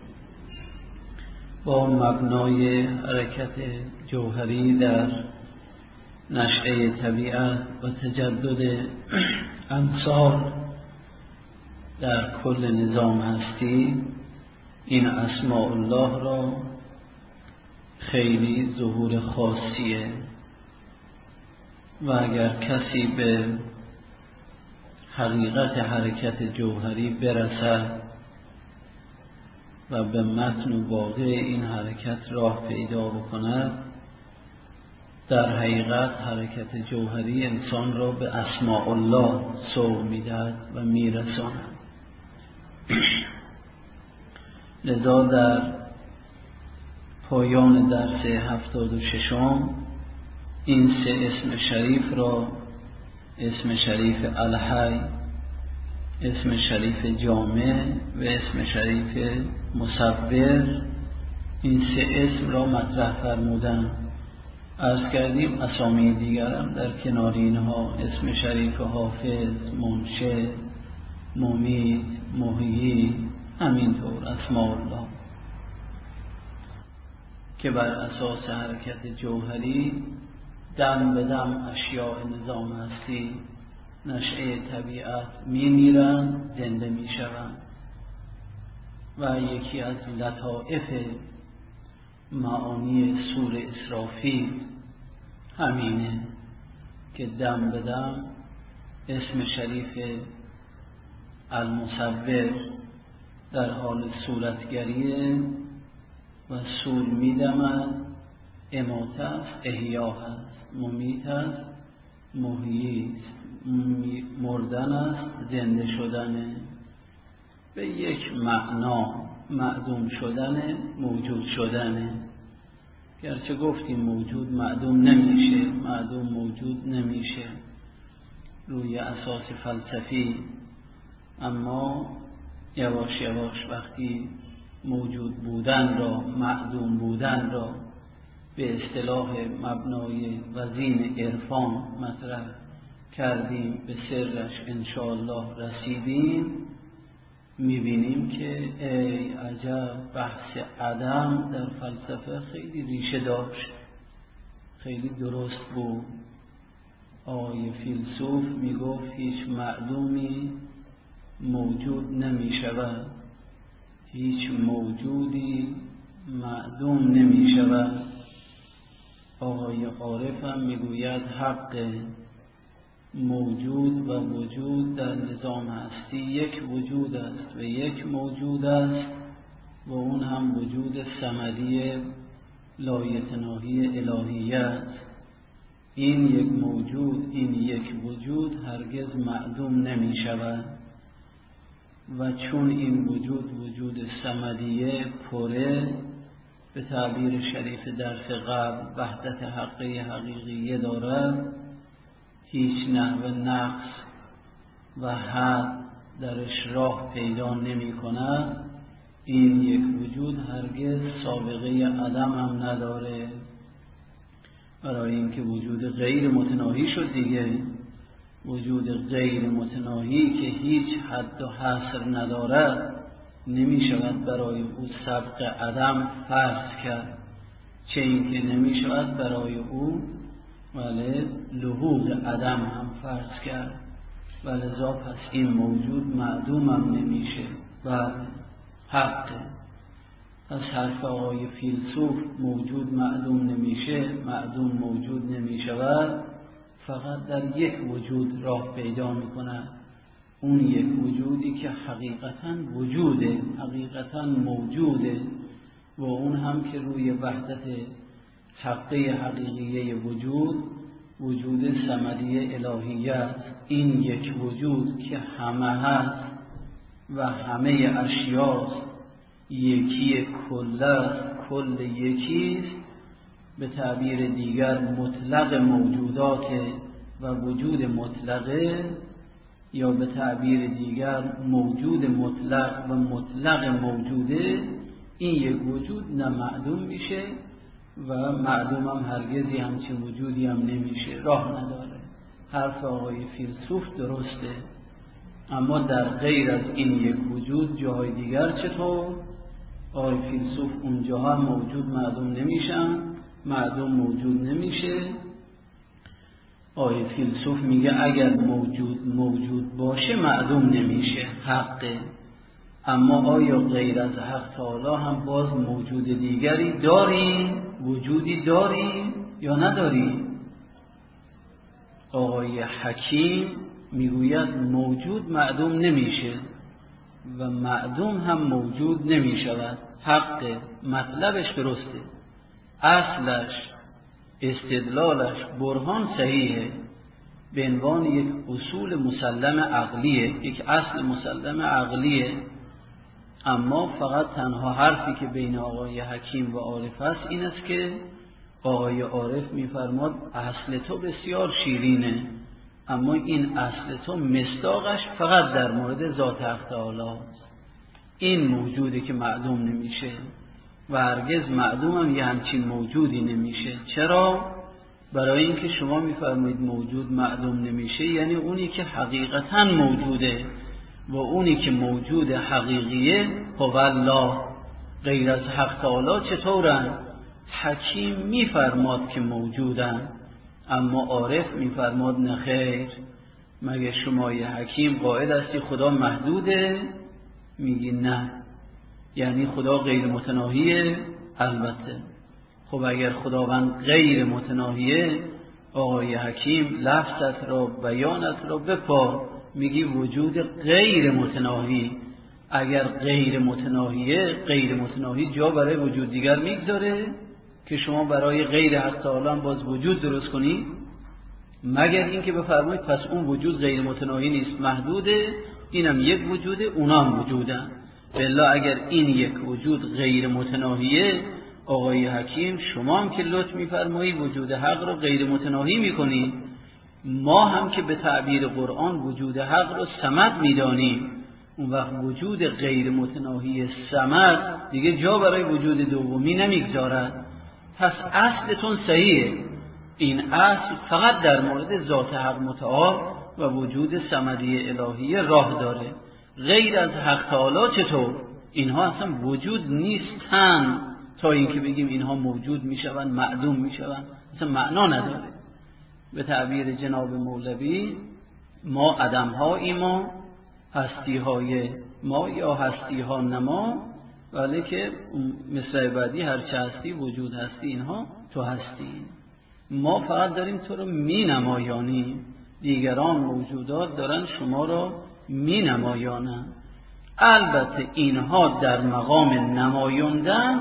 با مبنای حرکت جوهری در نشأه طبیعت و تجدد امثال در کل نظام هستی، این اسماء الله را خیلی ظهور خاصیه و اگر کسی به حقیقت حرکت جوهری برسد و به متن و واقع این حرکت راه پیدا بکند، در حقیقت حرکت جوهری انسان را به اسماء الله سوق میدهد و میرساند. لذا در پایان درس هفتاد و ششم این سه اسم شریف را، اسم شریف الحی، اسم شریف جامع و اسم شریف مصور، این سه اسم را مطرح فرمودن. عرض کردیم اسامی دیگر هم در کنار اینها، اسم شریف حافظ، منشئ، ممیت، محیی، همینطور اسماء الله که بر اساس حرکت جوهری دم به دم اشیاء نظام هستی نشأه طبیعت می میرن، زنده می شوند. و یکی از لطائف معانی سور اسرافیل همینه که دم به دم اسم شریف المصور در حال صورتگریه و سور می دمد، اماته است، احیا هست، ممیت است، محیی است، مردن است، زنده شدنه. به یک معنا معدوم شدنه، موجود شدنه. گرچه گفتیم موجود معدوم نمیشه، معدوم موجود نمیشه روی اساس فلسفی، اما یواش یواش وقتی موجود بودن را، معدوم بودن را به اصطلاح مبنای وزین عرفان مطرح کردیم، به سرش انشاءالله رسیدیم، میبینیم که ای عجب بحث عدم در فلسفه خیلی ریشه داشت، خیلی درست بود. آقای فیلسوف میگفت هیچ معدومی موجود نمیشود، هیچ موجودی معدوم نمیشود. آقای عارف هم میگوید حق موجود و وجود در نظام هستی یک وجود است و یک موجود است و اون هم وجود صمدی لایتناهی الهیه است. این یک موجود، این یک وجود هرگز معدوم نمی شود و چون این وجود وجود صمدیه پره، به تعبیر شریف درس قبل وحدت حقه حقیقیه دارد، هیچ نحو نقص و حد درش راه پیدا نمی کند، این یک وجود هرگز سابقه عدم هم نداره. برای اینکه وجود غیر متناهی شد دیگه، وجود غیر متناهی که هیچ حد و حصر ندارد نمی شود برای او سبق عدم فرض کرد، چه اینکه نمی شود برای او ولی لحوظ عدم هم فرض کرد. ولذا پس این موجود معدوم هم نمیشه. بله حقه. از حرف آقای فیلسوف موجود معدوم نمیشه، معدوم موجود نمیشود، فقط در یک وجود راه پیدا میکند، اون یک وجودی که حقیقتاً وجوده، حقیقتاً موجوده، و اون هم که روی وحدت حقه حقیقیه وجود، وجود صمدی الهیه است. این یک وجود که همه هست و همه اشیاست، یکی کل است، کل یکیست، به تعبیر دیگر مطلق موجودات و وجود مطلقه، یا به تعبیر دیگر موجود مطلق و مطلق موجوده. این یک وجود نه معدوم میشه و معدوم هم هرگزی همچین وجودی هم نمیشه، راه نداره. حرف آقای فیلسوف درسته، اما در غیر از این یک وجود جاهای دیگر چطور؟ آقای فیلسوف اونجاها موجود معدوم نمیشن، معدوم موجود نمیشه. آقای فیلسوف میگه اگر موجود موجود باشه معدوم نمیشه، حقه. اما آیا غیر از حق تعالی هم باز موجود دیگری داریم؟ وجودی داریم یا نداریم؟ آقای حکیم میگوید موجود معدوم نمیشه و معدوم هم موجود نمیشود. حق، مطلبش درسته، اصلش، استدلالش، برهان صحیحه، به عنوان یک اصول مسلم عقلیه، یک اصل مسلم عقلیه. اما فقط تنها حرفی که بین آقای حکیم و عارف است این است که آقای عارف میفرماد اصل تو بسیار شیرینه، اما این اصل تو مصداقش فقط در مورد ذات حق تعالی است. این موجوده که معدوم نمیشه و هرگز معدوم هم یه همچین موجودی نمیشه. چرا؟ برای اینکه شما میفرمایید موجود معدوم نمیشه، یعنی اونی که حقیقتا موجوده و اونی که موجود حقیقیه هو الله. غیر از حق تعالی چطورن؟ حکیم میفرماد که موجودن، اما عارف میفرماد نخیر. مگه شما یه حکیم قائل هستی خدا محدوده؟ میگی نه، یعنی خدا غیر متناهیه. البته خب اگر خداوند غیر متناهیه، آقای حکیم لفظت را، بیانت را بپا، میگی وجود غیر متناهی. اگر غیر متناهیه، غیر متناهی جا برای وجود دیگر میگذاره که شما برای غیر حق تعالی باز وجود درست کنی؟ مگر اینکه بفرمایید پس اون وجود غیر متناهی نیست، محدوده، اینم یک وجوده، اونام وجودن. الا اگر این یک وجود غیر متناهیه، آقای حکیم شما هم که لطف میفرمایید وجود حق رو غیر متناهی میکنید، ما هم که به تعبیر قرآن وجود حق رو صمد میدانیم، اون وقت وجود غیر متناهی صمد دیگه جا برای وجود دومی نمیگذارد. پس اصلتون صحیحه، این اصل فقط در مورد ذات حق متعال و وجود صمدی الهی راه داره. غیر از حق تعالی چطور؟ اینها اصلا وجود نیستن تا اینکه بگیم اینها موجود میشوند، معدوم میشوند، اصلا معنا نداره. به تعبیر جناب مولوی ما عدم ها ایما، هستی های ما یا هستی ها نما، ولی که مثل بعدی هرچه هستی وجود هستی، اینها تو هستی. ما فقط داریم تو رو می نمایانیم، دیگران موجودات دارن شما را می نمایانن. البته اینها در مقام نمایاندن،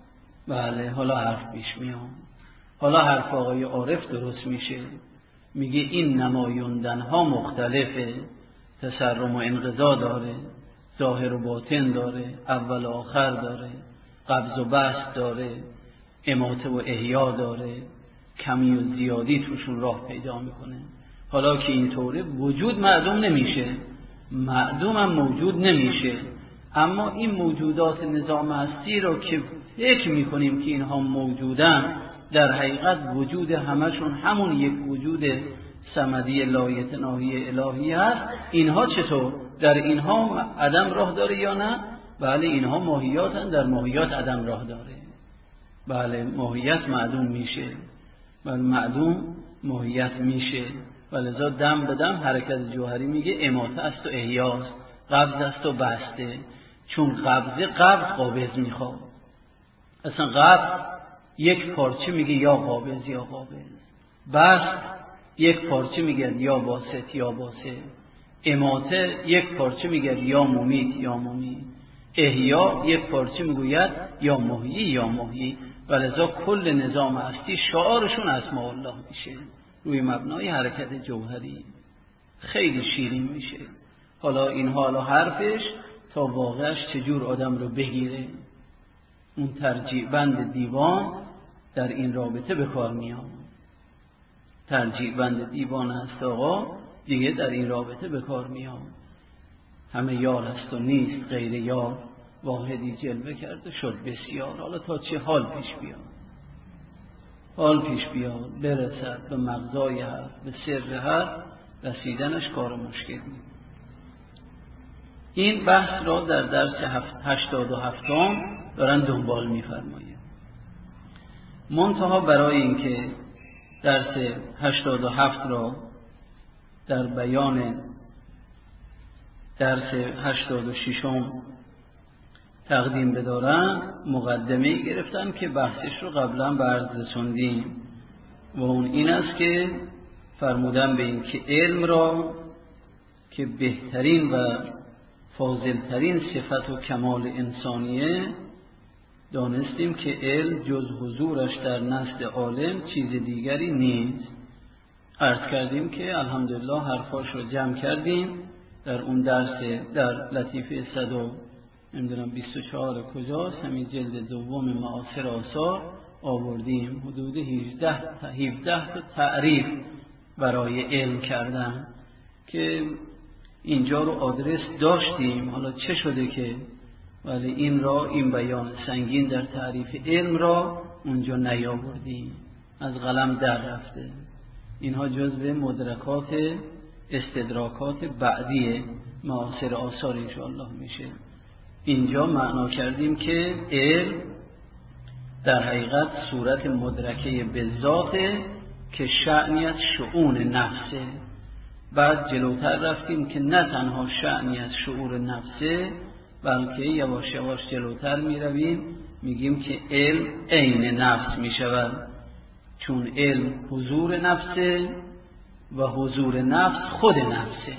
بله حالا حرف پیش میاد، حالا حرف آقای عارف درست میشه. میگه این نمایاندن ها مختلفه، تسرم و انقضا داره، ظاهر و باطن داره، اول و آخر داره، قبض و بسط داره، اماته و احیا داره، کمی و زیادی توشون راه پیدا میکنه. حالا که اینطوره وجود معدوم نمیشه، معدوم هم موجود نمیشه، اما این موجودات نظام هستی رو که فکر میکنیم که اینها موجودن، در حقیقت وجود همشون همون یک وجود صمدی لایتناهی الهی هست. اینها چطور؟ در اینها عدم راه داره یا نه؟ بله اینها ماهیاتن، در ماهیات عدم راه داره. بله ماهیت معدوم میشه، بله معدوم ماهیت میشه. ولذا دم به دم حرکت جوهری میگه اماته است و احیاست، قبض است و بسته. چون قبضه قبض قابض میخواد. اصلا قبض یک پارچه میگه یا قابض یا قابض، بست یک پارچه میگه یا باسط یا باسط، اماته یک پارچه میگه یا ممیت یا ممیت، احیا یک پارچه میگوید یا محیی یا محیی. ولذا کل نظام هستی شعارشون اسماء الله میشه روی مبنای حرکت جوهری. خیلی شیرین میشه. حالا این حالا حرفش تا واقعش چجور آدم رو بگیره. اون ترجیع بند دیوان در این رابطه به کار میاد. ترجیع بند دیوان هست آقا دیگه در این رابطه به کار میاد. همه یار هست و نیست غیر یار، واحدی جلوه کرده شد بسیار. حالا تا چه حال پیش بیاد، حال پیش بیاد برسد به مغزای حرف، به سر حرف رسیدنش کار مشکلی. این بحث را در درس هشتاد و هفتم دارن دنبال می‌فرمایند. منتها برای اینکه درس هشتاد و هفت را در بیان درس هشتاد و ششم تقدیم بدارم، مقدمه گرفتم که بحثش رو قبلا به عرض رسوندیم و اون این است که فرمودم به این که علم را که بهترین و فاضلترین صفت و کمال انسانیه، دانستیم که علم جز حضورش در نزد عالم چیز دیگری نیست. عرض کردیم که الحمدلله حرفاش رو جمع کردیم در اون درس در لطیفه صد و نمیدونم بیست و چهار کجاست، همین جلد دوم معاصر آثار آوردیم. حدود هجده تا تعریف برای علم کردن که اینجا رو آدرس داشتیم. حالا چه شده که ولی این را این بیان سنگین در تعریف علم را اونجا نیاوردیم، از قلم در رفته. اینها جزو مدرکات استدراکات بعدی معاصر آثار انشاءالله میشه. اینجا معنا کردیم که علم در حقیقت صورت مدرکه به ذاته که شأنی از شؤون نفسه. بعد جلوتر رفتیم که نه تنها شأنی از شعور نفسه، بلکه یواش یواش جلوتر می رویم میگیم که علم عین نفس می شود، چون علم حضور نفسه و حضور نفس خود نفسه.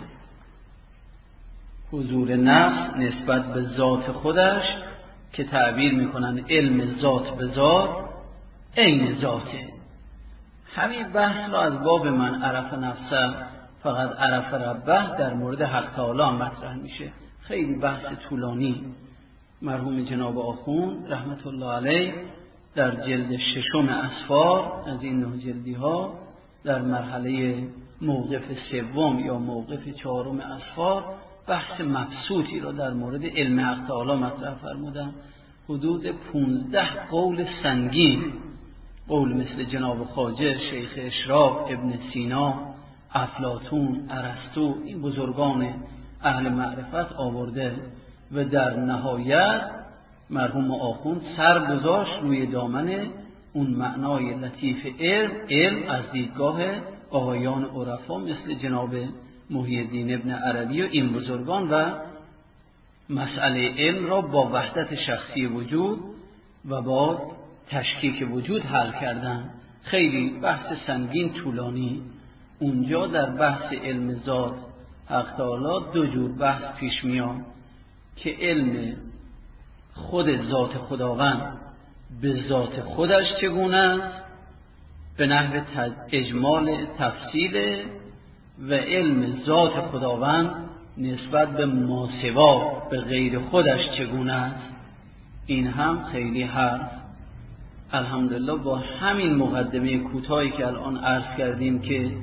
حضور نفس نسبت به ذات خودش که تعبیر میکنن علم ذات به ذات عین ذاته. همین بحث را از باب من عرف نفسه فقط عرف ربه در مورد حق تعالی مطرح میشه. خیلی بحث طولانی. مرحوم جناب آخوند رحمت الله علیه در جلد ششم اسفار از این نه جلدی ها در مرحله موقف سوم یا موقف چهارم اسفار بحث مبسوطی را در مورد علم حق تعالی مطرح فرمودن. حدود پونزده قول سنگین، قول مثل جناب خواجه، شیخ اشراق، ابن سینا، افلاطون، ارسطو، این بزرگان اهل معرفت آورده و در نهایت مرحوم آخوند سر گذاشت روی دامن اون معنای لطیف علم. علم از دیدگاه آقایان عرفا مثل جناب محی الدین ابن عربی و این بزرگان و مسئله علم را با وحدت شخصی وجود و با تشکیک وجود حل کردن. خیلی بحث سنگین طولانی. اونجا در بحث علم ذات حق تعالی دو جور بحث پیش میاد که علم خود ذات خداوند به ذات خودش چگونه است به نحو اجمال تفصیل، و علم ذات خداوند نسبت به ماسوا به غیر خودش چگونه است. این هم خیلی حرف. الحمدلله با همین مقدمه کوتاهی که الان عرض کردیم که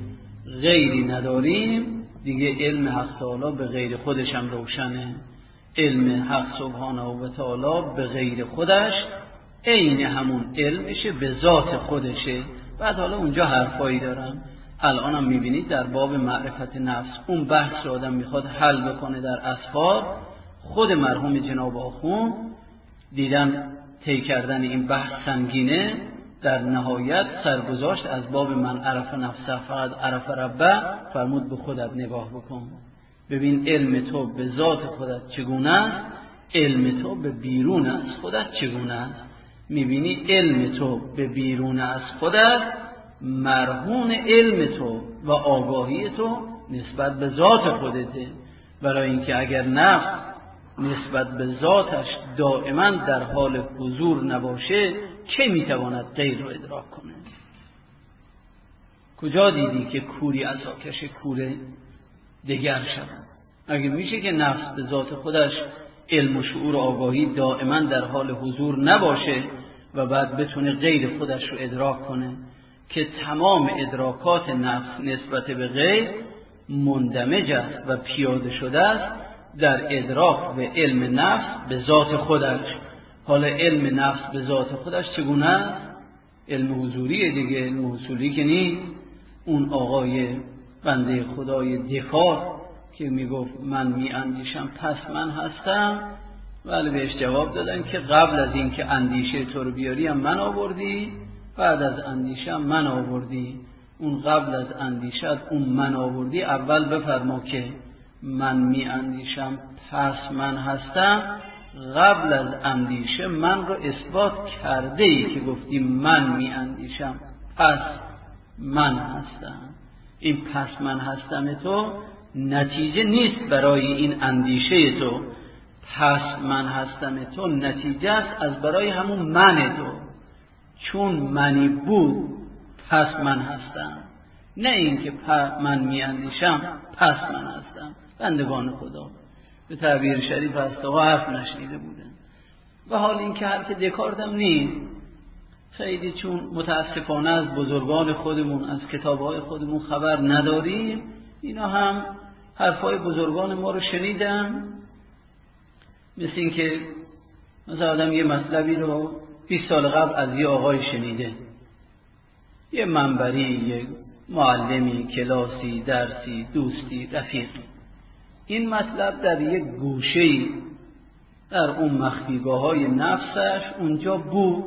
غیری نداریم، دیگه علم حق تعالی به غیر خودش هم روشنه. علم حق سبحانه و تعالی به غیر خودش عین همون علمشه، به ذات خودشه. بعد حالا اونجا حرفایی دارم، الان هم میبینید در باب معرفت نفس اون بحث رو آدم میخواد حل بکنه در اسفار. خود مرحوم جناب آخوند دیدن طی کردن این بحث سنگینه، در نهایت سرگذاشت از باب من عرف نفسه فقط عرف ربه، فرمود به خودت نگاه بکن، ببین علم تو به ذات خودت چگونه است، علم تو به بیرون از خودت چگونه است. میبینی علم تو به بیرون از خودت مرهون علم تو و آگاهی تو نسبت به ذات خودته. برای اینکه اگر نفس نسبت به ذاتش دائما در حال حضور نباشه، چه میتواند غیر رو ادراک کنه؟ کجا دیدی که کوری عصاکش کوره دگر شود؟ اگه میشه که نفس به ذات خودش علم و شعور و آگاهی دائما در حال حضور نباشه و بعد بتونه غیر خودش رو ادراک کنه، که تمام ادراکات نفس نسبت به غیر مندمج است و پیاده شده است در ادراک به علم نفس به ذات خودش. حالا علم نفس به ذات خودش چگونه است؟ علم حضوری دیگه، علم حصولی که نیست. اون آقای بنده خدای دکارت که میگفت من میاندیشم پس من هستم، ولی بهش جواب دادن که قبل از این که اندیشه تو رو بیاری هم من آوردی، بعد از اندیشه هم من آوردی. اون قبل از اندیشه اون من آوردی، اول بفرما که من میاندیشم پس من هستم. قبل از اندیشه من رو اثبات کرده ای که گفتی من میاندیشم پس من هستم. این پس من هستم تو نتیجه نیست برای این اندیشه تو، پس من هستم تو نتیجه است از برای همون من تو. چون منی بود پس من هستم، نه اینکه من میاندیشم پس من هستم. بندگان خدا به تعبیر شریف هست و حرف نشنیده بودن. و حال این که حرف دکارت هم نیست خیلی، چون متاسفانه از بزرگان خودمون از کتابهای خودمون خبر نداریم. اینا هم حرفای بزرگان ما رو شنیدن، مثل این که مثلا آدم یه مطلبی رو بیست سال قبل از یه آقای شنیده، یه منبری، یه معلمی، کلاسی، درسی، دوستی، رفیقی. این مطلب در یک گوشه‌ای در اون مخفیگاه‌های نفسش اونجا بود.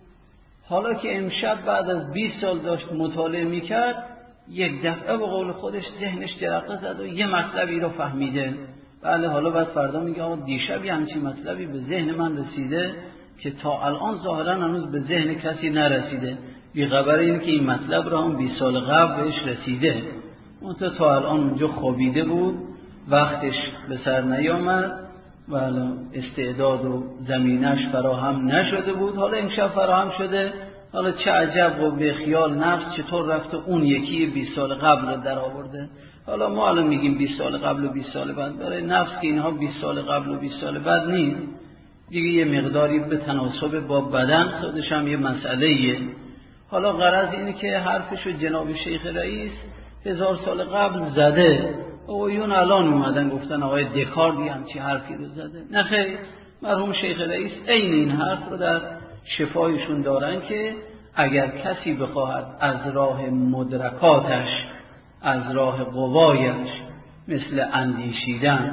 حالا که امشب بعد از بیست سال داشت مطالعه میکرد، یک دفعه به قول خودش ذهنش جرقه زد و یه مطلبی رو فهمیده. بله، حالا بعد فردا میگه آقا دیشب یه همچین مطلبی به ذهن من رسیده که تا الان ظاهرا هنوز به ذهن کسی نرسیده. بی‌خبر این که این مطلب رو هم بیست سال قبل بهش رسیده، اون تا الان اونجا خوابیده بود، وقتش به سر نیامد و استعداد و زمینش فراهم نشده بود. حالا امشب فراهم شده. حالا چه عجب و به خیال نفس چطور رفته اون یکی بیست سال قبل رو در آورده. حالا ما الان میگیم بیست سال قبل و بیست سال بعد، برای نفس که اینها بیست سال قبل و بیست سال بعد نیست دیگه، یه مقداری به تناسب با بدن خودش هم یه مسئله‌ایه. حالا غرض اینه که حرفشو جناب شیخ رئیس هزار سال قبل زده، اویون الان اومدن گفتن آقای دکارت هم چی حرفی رو زده. نه خیر، مرحوم شیخ رئیس عین این حرف رو در شفایشون دارن که اگر کسی بخواهد از راه مدرکاتش، از راه قوایش، مثل اندیشیدن،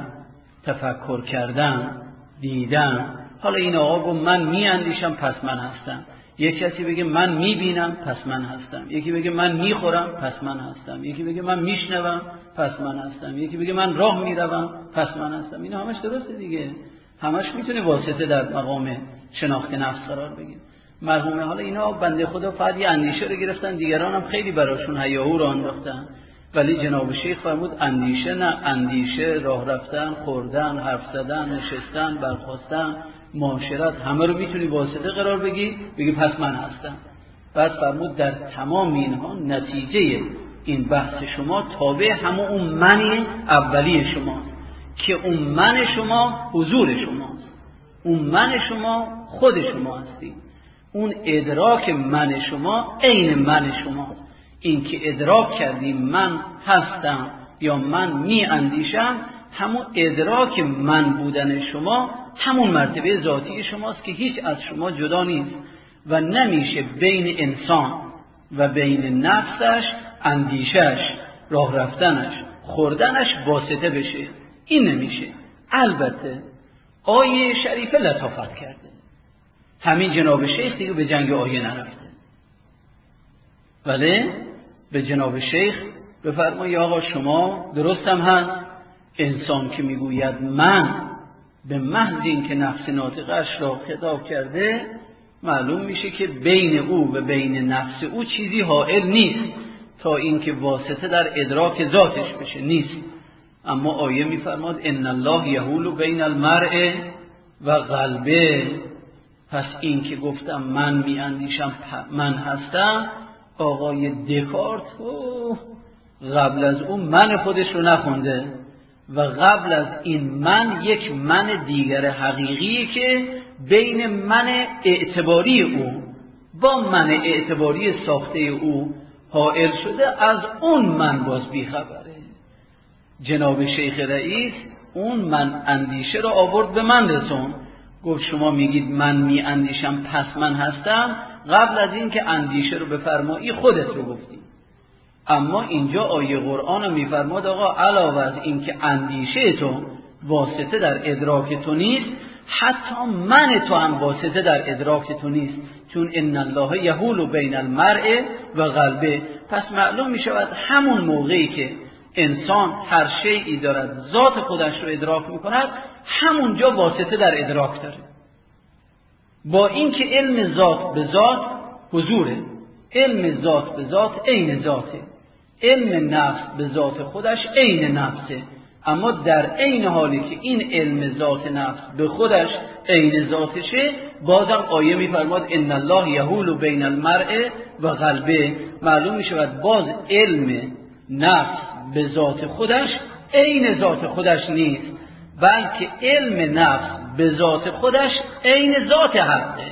تفکر کردن، دیدن، حالا این آقا گفت من می اندیشم پس من هستم، یک کسی بگه من می بینم پس من هستم، یکی بگه من می خورم پس من هستم، یکی بگه من می شنوم پس من هستم، یکی بگه من راه می روم پس من هستم. اینا همش درسته دیگه، همش میتونه واسطه در مقام شناخت نفس قرار بگیره. مرحومه حالا اینا بنده خدا فقط یه اندیشه رو گرفتن، دیگران هم خیلی براشون هیاهو رو انداختن، ولی جناب شیخ فرمود اندیشه نه، اندیشه، راه رفتن، خوردن، حرف زدن، نشستن، برخاستن، معاشرت، همه رو میتونی واسطه قرار بگی، بگی پس من هستم. بعد فرمود در تمام اینها نتیجه این بحث شما تابع همون اون من اولی شماست که اون من شما حضور شماست، اون من شما خود شما هستی، اون ادراک من شما عین من شماست. این که ادراک کردیم من هستم یا من می اندیشم، همون ادراک من بودن شما همون مرتبه ذاتی شماست که هیچ از شما جدا نیست و نمیشه بین انسان و بین نفسش، اندیشش، راه رفتنش، خوردنش واسطه بشه. این نمیشه. البته آیه شریفه لطافت کرده. همین جناب شیخ دیگه به جنگ آیه نرفته، ولی به جناب شیخ بفرمایی آقا شما درستم هست انسان که میگوید من، به محض این که نفس ناطقش را خطاب کرده معلوم میشه که بین او و بین نفس او چیزی حائل نیست تا اینکه واسطه در ادراک ذاتش بشه، نیست. اما آیه میفرماد ان الله یحول بین المرء و قلبه. پس این که گفتم من میاندیشم من هستم، آقای دکارت قبل از اون من خودش رو نخونده و قبل از این من یک من دیگر حقیقی که بین من اعتباری او با من اعتباری ساخته او حائل شده، از اون من باز بیخبره. جناب شیخ رئیس اون من اندیشه رو آورد به من رسون، گفت شما میگید من می اندیشم پس من هستم، قبل از این که اندیشه رو بفرمایی خودت رو گفتی. اما اینجا آیه قرآن رو میفرماد آقا علاوه از این که اندیشه تو واسطه در ادراک تو نیست، حتی من تو هم واسطه در ادراک تو نیست، چون ان الله یحول بین المرء و قلبه. پس معلوم می شود همون موقعی که انسان هر شیئی دارد ذات خودش رو ادراک می کند، همونجا واسطه در ادراک داره. با اینکه علم ذات به ذات حضوره، علم ذات به ذات عین ذاته، علم نفس به ذات خودش عین نفسه، اما در عین حالی که این علم ذات نفس به خودش عین ذاتشه، بازم آیه میفرماد ان الله یحول بین المرء و قلبه. معلوم میشود باز علم نفس به ذات خودش عین ذات خودش نیست، بلکه علم نفس به ذات خودش عین ذات حقه.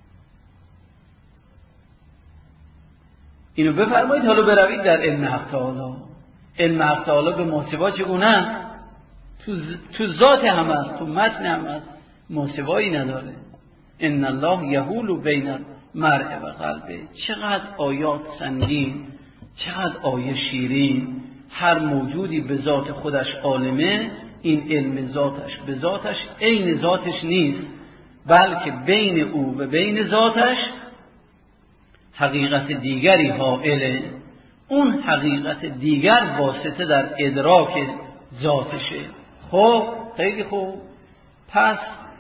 اینو بفرمایید. حالا بروید در علم حق تعالی. علم حق تعالی به محتوا چگونه؟ تو, تو ذات هم است، تو متن هم است، محتوایی نداره. ان الله یحول بین المرء و قلبه. چقدر آیات سنگین، چقدر آیه شیرین. هر موجودی به ذات خودش عالمه، این علم ذاتش به ذاتش عین ذاتش نیست، بلکه بین او و بین ذاتش حقیقت دیگری حائله. اون حقیقت دیگر واسطه در ادراک ذاتشه. خب خیلی خوب. پس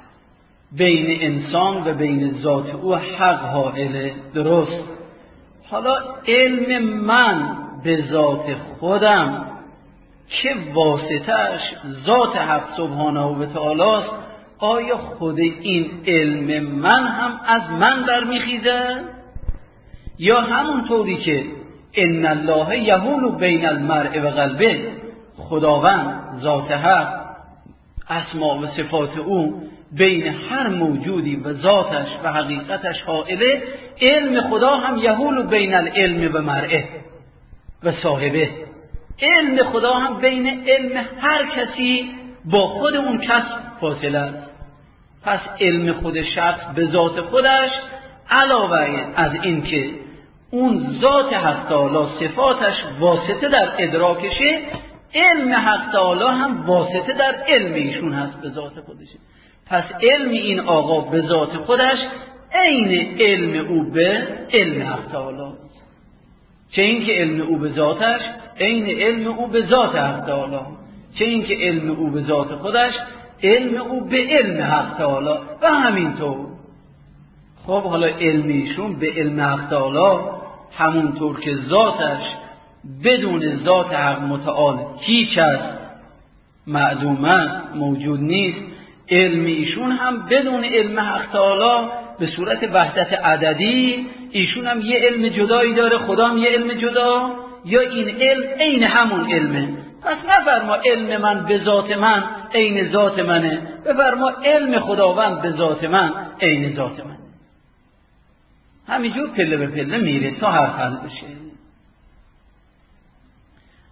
بین انسان و بین ذات او حق حائله، درست. حالا علم من به ذات خودم که واسطهش ذات حق سبحانه و تعالی است، آیا خود این علم من هم از من برمیخیزه؟ یا همون طوری که ان الله یحول بین المرء و قلبه، خداوند ذات حق اسما و صفات او بین هر موجودی و ذاتش و حقیقتش حائله، علم خدا هم یحول بین العلم و مرء و صاحبه. علم خدا هم بین علم هر کسی با خود اون کس فاصله است. پس علم خود شخص به ذات خودش علاوه از این که اون ذات حق تعالی صفاتش واسطه در ادراکشه، علم حق تعالی هم واسطه در علم ایشون هست به ذات خودشه. پس علم این آقا به ذات خودش عین علم او به علم حق تعالی است. چه این که علم او به ذاتش عین علم او به ذات حق تعالی، چه این که علم او به ذات خودش علم او به علم حق تعالی و همینطور. خب حالا علمیشون به علم حق تعالی همونطور که ذاتش بدون ذات حق متعال هیچ است، معدوم است، موجود نیست، علم ایشون هم بدون علم حق تعالی به صورت وحدت عددی، ایشون هم یه علم جدایی داره، خدا هم یه علم جدا، یا این علم عین همون علمه. پس نفرما علم من به ذات من عین ذات منه، بفرما علم خداوند به ذات من عین ذات منه. همینجور پله به پله میره تا هر حل بشه.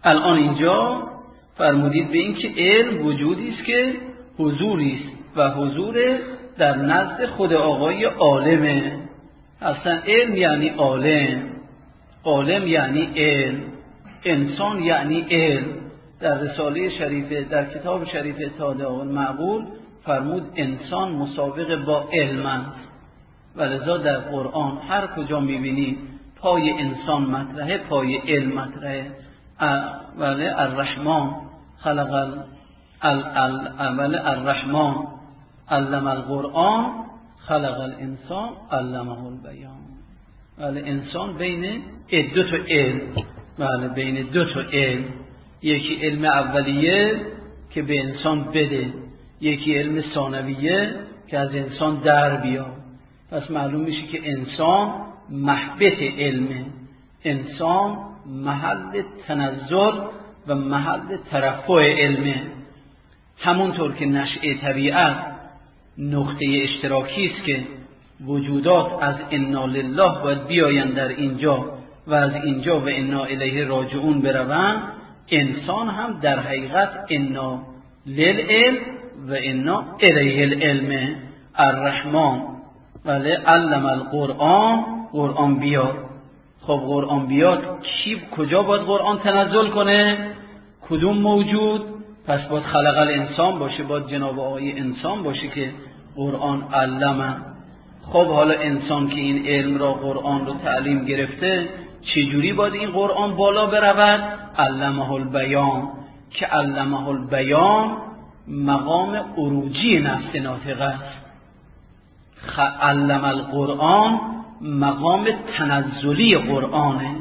الان اینجا فرمودید به این که علم وجودی است که حضوری است و حضور در نزد خود آقای عالمه. اصلا علم یعنی عالم، عالم یعنی علم، انسان یعنی علم. در رساله شریفه، در کتاب شریف اتحاد المعقول فرمود انسان مسابقه با علم است. و لذا در قرآن هر کجا میبینید پای انسان مطرحه، پای علم مطرحه. ولی الرحمن خلق ال ال ولی الرحمن علم القرآن خلق الانسان علمه البیان. ولی انسان بین دو تا علم، ولی بین دو تا علم، یکی علم اولیه که به انسان بده، یکی علم ثانویه که از انسان در بیاد. پس معلوم میشه که انسان محبت علمه، انسان محل تنزل و محل ترفع علمه. همونطور که نشأه طبیعت نقطه اشتراکی است که وجودات از انا لله باید بیایند در اینجا و از اینجا و انا الیه راجعون بروند، انسان هم در حقیقت انا للعلم و انا الیه العلم. الرحمن ولی علم القرآن، قرآن بیاد. خب قرآن بیاد، کی کجا باید قرآن تنزل کنه؟ کدوم موجود؟ پس باید خلق الانسان باشه، باید جناب آقای انسان باشه که قرآن علمه. خب حالا انسان که این علم را، قرآن رو تعلیم گرفته، چجوری باید این قرآن بالا برود؟ علمه البیان، که علمه البیان مقام عروجی نفس ناطقه است. علم القرآن مقام تنزلی قرآنه.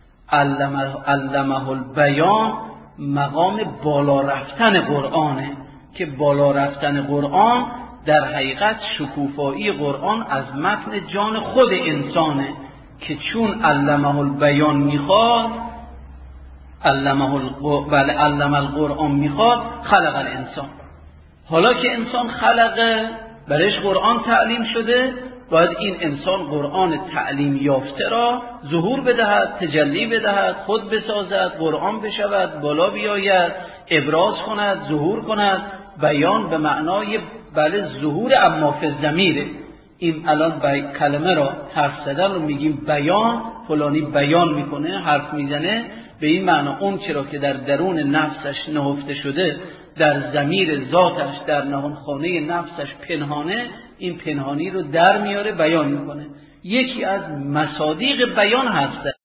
علمه البیان مقام بالا رفتن قرآنه، که بالا رفتن قرآن در حقیقت شکوفایی قرآن از متن جان خود انسانه، که چون علمه البیان میخواد، علمه بله علم القرآن میخواد، خلق الانسان. حالا که انسان خلقه، برش قرآن تعلیم شده، باید این انسان قرآن تعلیم یافته را ظهور بدهد، تجلی بدهد، خود بسازد، قرآن بشود، بالا بیاید، ابراز کند، ظهور کند. بیان به معنای بله ظهور اما فی الضمیره. این الان بی... کلمه را حرف زدن رو میگیم بیان، فلانی بیان میکنه، حرف میزنه، به این معنا اون چرا که در درون نفسش نهفته شده، در ضمیر ذاتش، در نهان خانه نفسش پنهانه، این پنهانی رو در میاره، بیان میکنه. یکی از مصادیق بیان هست